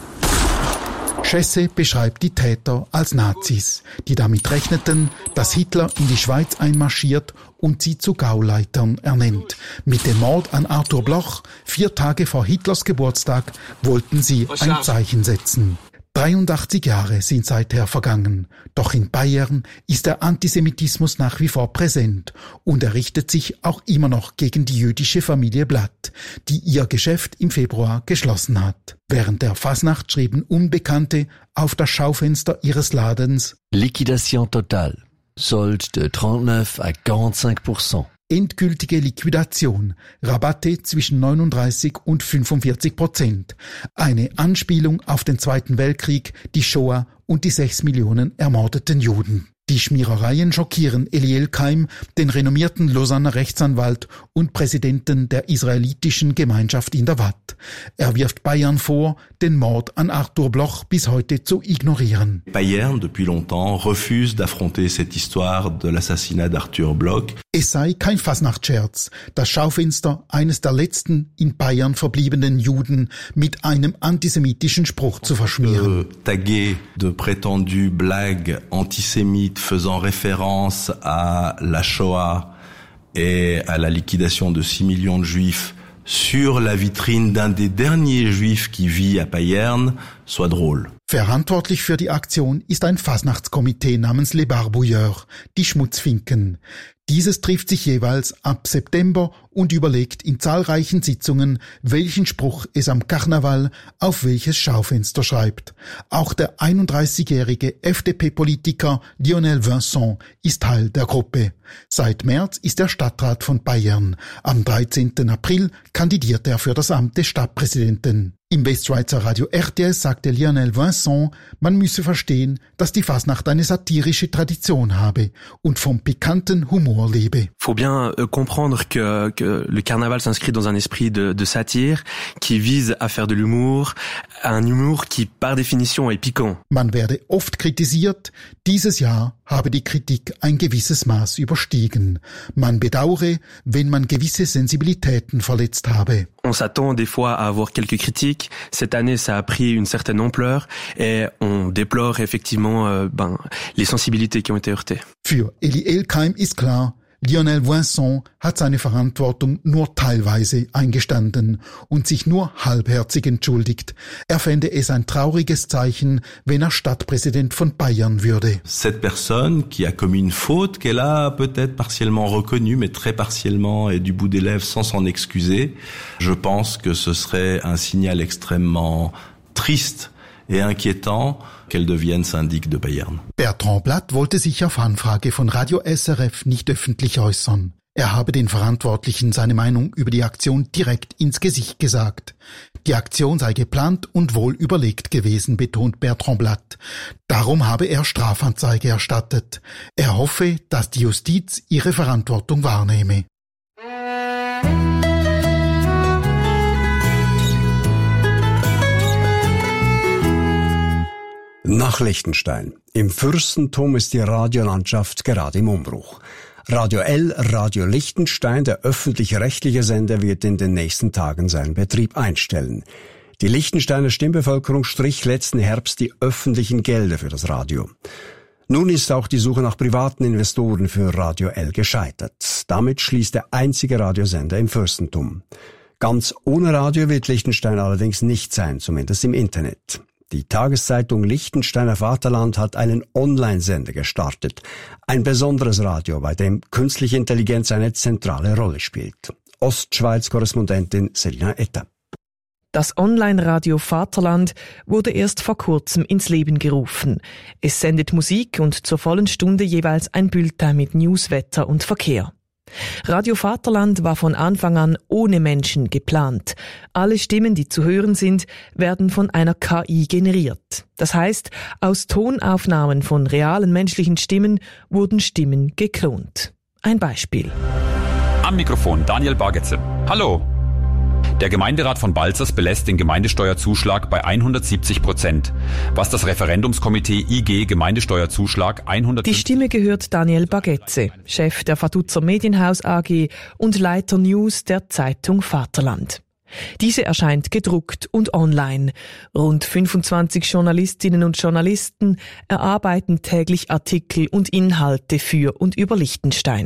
Chessé beschreibt die Täter als Nazis, die damit rechneten, dass Hitler in die Schweiz einmarschiert und sie zu Gauleitern ernennt. Mit dem Mord an Arthur Bloch, 4 Tage vor Hitlers Geburtstag, wollten sie ein Zeichen setzen. 83 Jahre sind seither vergangen. Doch in Bayern ist der Antisemitismus nach wie vor präsent und er richtet sich auch immer noch gegen die jüdische Familie Blatt, die ihr Geschäft im Februar geschlossen hat. Während der Fasnacht schrieben Unbekannte auf das Schaufenster ihres Ladens Liquidation totale. Solde de 39 à 45%. Endgültige Liquidation, Rabatte zwischen 39 und 45%. Eine Anspielung auf den Zweiten Weltkrieg, die Shoah und die 6 Millionen ermordeten Juden. Die Schmierereien schockieren Eliel Keim, den renommierten Lausanner Rechtsanwalt und Präsidenten der israelitischen Gemeinschaft in der Waadt. Er wirft Bayern vor, den Mord an Arthur Bloch bis heute zu ignorieren. Bayern, depuis longtemps, refuse d'affronter cette histoire de l'assassinat d'Arthur Bloch. Es sei kein Fasnachtsscherz, das Schaufenster eines der letzten in Bayern verbliebenen Juden mit einem antisemitischen Spruch zu verschmieren. Taguer de prétendues blagues antisémites faisant référence à la Shoah et à la liquidation de 6 millions de Juifs sur la vitrine d'un des derniers Juifs qui vit à Payerne, soit drôle. Verantwortlich für die Aktion ist ein Fasnachtskomitee namens Les Barbouilleurs, die Schmutzfinken. Dieses trifft sich jeweils ab September und überlegt in zahlreichen Sitzungen, welchen Spruch es am Karneval auf welches Schaufenster schreibt. Auch der 31-jährige FDP-Politiker Lionel Vincent ist Teil der Gruppe. Seit März ist er Stadtrat von Bayern. Am 13. April kandidiert er für das Amt des Stadtpräsidenten. Im Westschweizer Radio RTS sagte Lionel Vincent, man müsse verstehen, dass die Fasnacht eine satirische Tradition habe und vom pikanten Humor lebe. Faut bien comprendre que le carnaval s'inscrit dans un esprit de satire qui vise à faire de l'humour, un humour qui par définition est piquant. Man werde oft kritisiert, dieses Jahr habe die Kritik ein gewisses Maß überstiegen. Man bedauere, wenn man gewisse Sensibilitäten verletzt habe. On s'attend des fois à avoir quelques critiques. Cette année, ça a pris une certaine ampleur et on déplore effectivement les sensibilités qui ont été heurtées. Für Eli Elkeim ist klar, Lionel Vincent hat seine Verantwortung nur teilweise eingestanden und sich nur halbherzig entschuldigt. Er fände es ein trauriges Zeichen, wenn er Stadtpräsident von Bayern würde. Cette personne qui a commis une faute qu'elle a peut-être partiellement reconnue, mais très partiellement et du bout des lèvres sans s'en excuser, je pense que ce serait un signal extrêmement triste et inquiétant qu'elle devienne syndic de Bayern. Bertrand Blatt wollte sich auf Anfrage von Radio SRF nicht öffentlich äußern. Er habe den Verantwortlichen seine Meinung über die Aktion direkt ins Gesicht gesagt. Die Aktion sei geplant und wohl überlegt gewesen, betont Bertrand Blatt. Darum habe er Strafanzeige erstattet. Er hoffe, dass die Justiz ihre Verantwortung wahrnehme. Nach Liechtenstein. Im Fürstentum ist die Radiolandschaft gerade im Umbruch. Radio L, Radio Liechtenstein, der öffentlich-rechtliche Sender, wird in den nächsten Tagen seinen Betrieb einstellen. Die Liechtensteiner Stimmbevölkerung strich letzten Herbst die öffentlichen Gelder für das Radio. Nun ist auch die Suche nach privaten Investoren für Radio L gescheitert. Damit schließt der einzige Radiosender im Fürstentum. Ganz ohne Radio wird Liechtenstein allerdings nicht sein, zumindest im Internet. Die Tageszeitung Liechtensteiner Vaterland hat einen Online-Sender gestartet. Ein besonderes Radio, bei dem künstliche Intelligenz eine zentrale Rolle spielt. Ostschweiz-Korrespondentin Selina Etta. Das Online-Radio Vaterland wurde erst vor kurzem ins Leben gerufen. Es sendet Musik und zur vollen Stunde jeweils ein Bulletin mit News, Wetter und Verkehr. Radio Vaterland war von Anfang an ohne Menschen geplant. Alle Stimmen, die zu hören sind, werden von einer KI generiert. Das heißt, aus Tonaufnahmen von realen menschlichen Stimmen wurden Stimmen geklont. Ein Beispiel. Am Mikrofon Daniel Bargetze. Hallo. Der Gemeinderat von Balzers belässt den Gemeindesteuerzuschlag bei 170%, was das Referendumskomitee IG Gemeindesteuerzuschlag 100. Die Stimme gehört Daniel Bargetze, Chef der Vaduzzer Medienhaus AG und Leiter News der Zeitung Vaterland. Diese erscheint gedruckt und online. Rund 25 Journalistinnen und Journalisten erarbeiten täglich Artikel und Inhalte für und über Liechtenstein.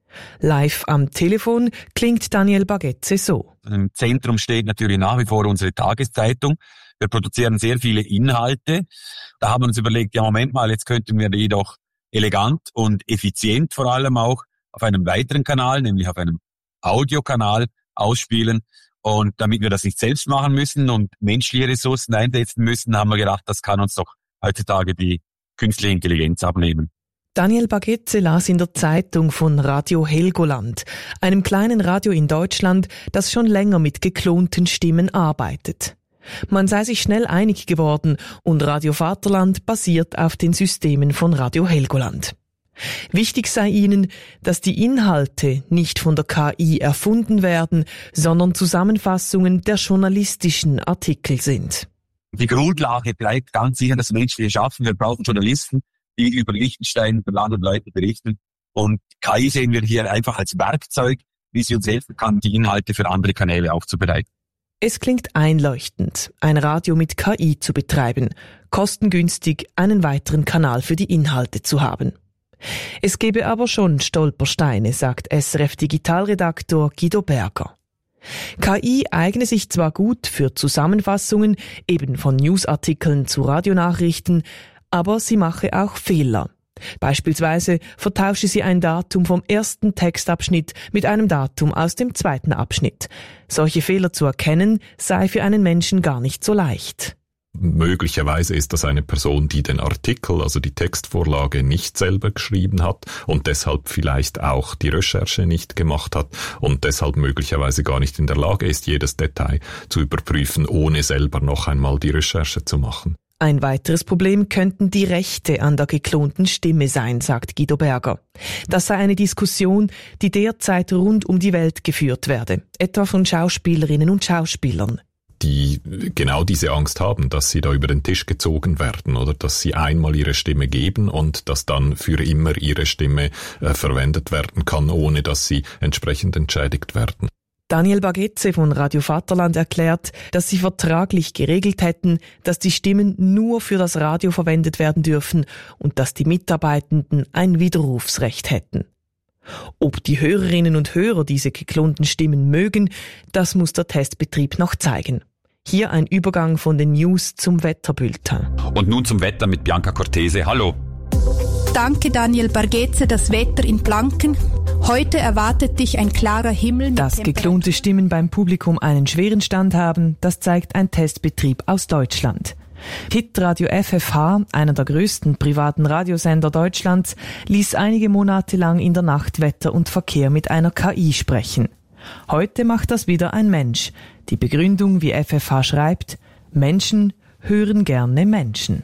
Live am Telefon klingt Daniel Bargetze so. Im Zentrum steht natürlich nach wie vor unsere Tageszeitung. Wir produzieren sehr viele Inhalte. Da haben wir uns überlegt, ja Moment mal, jetzt könnten wir die doch elegant und effizient vor allem auch auf einem weiteren Kanal, nämlich auf einem Audiokanal ausspielen. Und damit wir das nicht selbst machen müssen und menschliche Ressourcen einsetzen müssen, haben wir gedacht, das kann uns doch heutzutage die künstliche Intelligenz abnehmen. Daniel Bargetze las in der Zeitung von Radio Helgoland, einem kleinen Radio in Deutschland, das schon länger mit geklonten Stimmen arbeitet. Man sei sich schnell einig geworden und Radio Vaterland basiert auf den Systemen von Radio Helgoland. Wichtig sei ihnen, dass die Inhalte nicht von der KI erfunden werden, sondern Zusammenfassungen der journalistischen Artikel sind. Die Grundlage bleibt ganz sicher das menschliche Schaffen. Wir brauchen Journalisten, die über Liechtenstein, über Land und Leute berichten. Und KI sehen wir hier einfach als Werkzeug, wie sie uns helfen kann, die Inhalte für andere Kanäle aufzubereiten. Es klingt einleuchtend, ein Radio mit KI zu betreiben, kostengünstig einen weiteren Kanal für die Inhalte zu haben. Es gebe aber schon Stolpersteine, sagt SRF-Digitalredaktor Guido Berger. KI eigne sich zwar gut für Zusammenfassungen, eben von Newsartikeln zu Radionachrichten, aber sie mache auch Fehler. Beispielsweise vertausche sie ein Datum vom ersten Textabschnitt mit einem Datum aus dem zweiten Abschnitt. Solche Fehler zu erkennen, sei für einen Menschen gar nicht so leicht. Möglicherweise ist das eine Person, die den Artikel, also die Textvorlage, nicht selber geschrieben hat und deshalb vielleicht auch die Recherche nicht gemacht hat und deshalb möglicherweise gar nicht in der Lage ist, jedes Detail zu überprüfen, ohne selber noch einmal die Recherche zu machen. Ein weiteres Problem könnten die Rechte an der geklonten Stimme sein, sagt Guido Berger. Das sei eine Diskussion, die derzeit rund um die Welt geführt werde, etwa von Schauspielerinnen und Schauspielern. Die genau diese Angst haben, dass sie da über den Tisch gezogen werden oder dass sie einmal ihre Stimme geben und dass dann für immer ihre Stimme verwendet werden kann, ohne dass sie entsprechend entschädigt werden. Daniel Bagetze von Radio Vaterland erklärt, dass sie vertraglich geregelt hätten, dass die Stimmen nur für das Radio verwendet werden dürfen und dass die Mitarbeitenden ein Widerrufsrecht hätten. Ob die Hörerinnen und Hörer diese geklonten Stimmen mögen, das muss der Testbetrieb noch zeigen. Hier ein Übergang von den News zum Wetterbulletin. Und nun zum Wetter mit Bianca Cortese. Hallo. Danke Daniel Bargetze, das Wetter in Blanken. Heute erwartet dich ein klarer Himmel. Dass geklonte Stimmen beim Publikum einen schweren Stand haben, das zeigt ein Testbetrieb aus Deutschland. Hitradio FFH, einer der größten privaten Radiosender Deutschlands, ließ einige Monate lang in der Nacht Wetter und Verkehr mit einer KI sprechen. Heute macht das wieder ein Mensch. Die Begründung, wie FFH schreibt, Menschen hören gerne Menschen.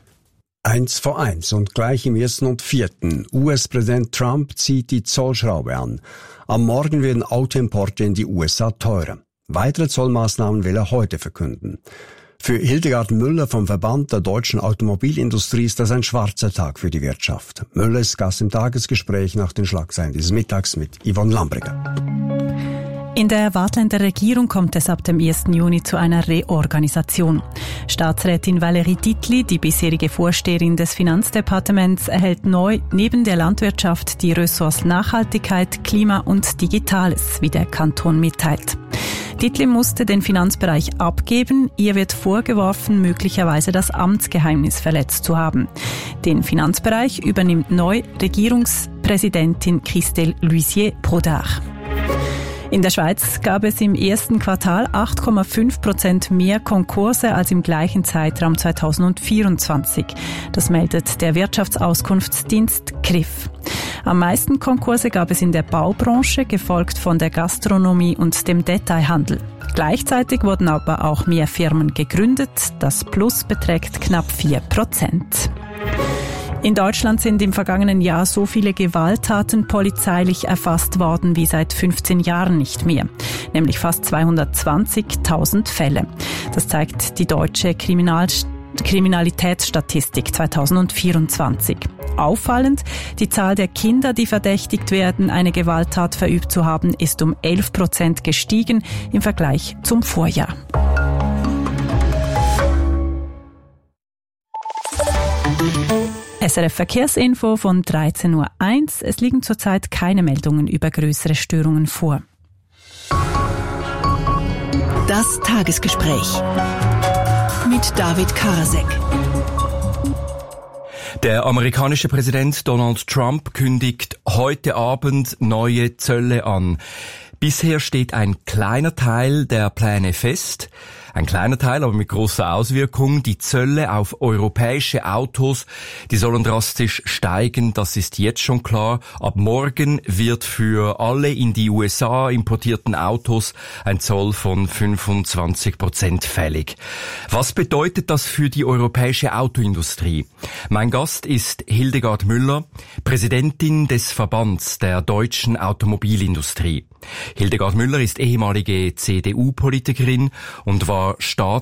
1:1 und gleich im 1. und 4. US-Präsident Trump zieht die Zollschraube an. Am Morgen werden Autoimporte in die USA teurer. Weitere Zollmaßnahmen will er heute verkünden. Für Hildegard Müller vom Verband der deutschen Automobilindustrie ist das ein schwarzer Tag für die Wirtschaft. Müller ist Gast im Tagesgespräch nach den Schlagzeilen dieses Mittags mit Yvonne Lambriger. In der Waadtländer Regierung kommt es ab dem 1. Juni zu einer Reorganisation. Staatsrätin Valérie Dietli, die bisherige Vorsteherin des Finanzdepartements, erhält neu neben der Landwirtschaft die Ressorts Nachhaltigkeit, Klima und Digitales, wie der Kanton mitteilt. Dietli musste den Finanzbereich abgeben. Ihr wird vorgeworfen, möglicherweise das Amtsgeheimnis verletzt zu haben. Den Finanzbereich übernimmt neu Regierungspräsidentin Christelle Luisier-Brodard. In der Schweiz gab es im ersten Quartal 8,5% mehr Konkurse als im gleichen Zeitraum 2024. Das meldet der Wirtschaftsauskunftsdienst KRIF. Am meisten Konkurse gab es in der Baubranche, gefolgt von der Gastronomie und dem Detailhandel. Gleichzeitig wurden aber auch mehr Firmen gegründet. Das Plus beträgt knapp 4%. In Deutschland sind im vergangenen Jahr so viele Gewalttaten polizeilich erfasst worden wie seit 15 Jahren nicht mehr, nämlich fast 220.000 Fälle. Das zeigt die deutsche Kriminalitätsstatistik 2024. Auffallend, die Zahl der Kinder, die verdächtigt werden, eine Gewalttat verübt zu haben, ist um 11% gestiegen im Vergleich zum Vorjahr. SRF Verkehrsinfo von 13.01 Uhr. Es liegen zurzeit keine Meldungen über größere Störungen vor. Das Tagesgespräch mit David Karasek. Der amerikanische Präsident Donald Trump kündigt heute Abend neue Zölle an. Bisher steht ein kleiner Teil der Pläne fest. Ein kleiner Teil, aber mit großer Auswirkung. Die Zölle auf europäische Autos, die sollen drastisch steigen, das ist jetzt schon klar. Ab morgen wird für alle in die USA importierten Autos ein Zoll von 25% fällig. Was bedeutet das für die europäische Autoindustrie? Mein Gast ist Hildegard Müller, Präsidentin des Verbands der deutschen Automobilindustrie. Hildegard Müller ist ehemalige CDU-Politikerin und war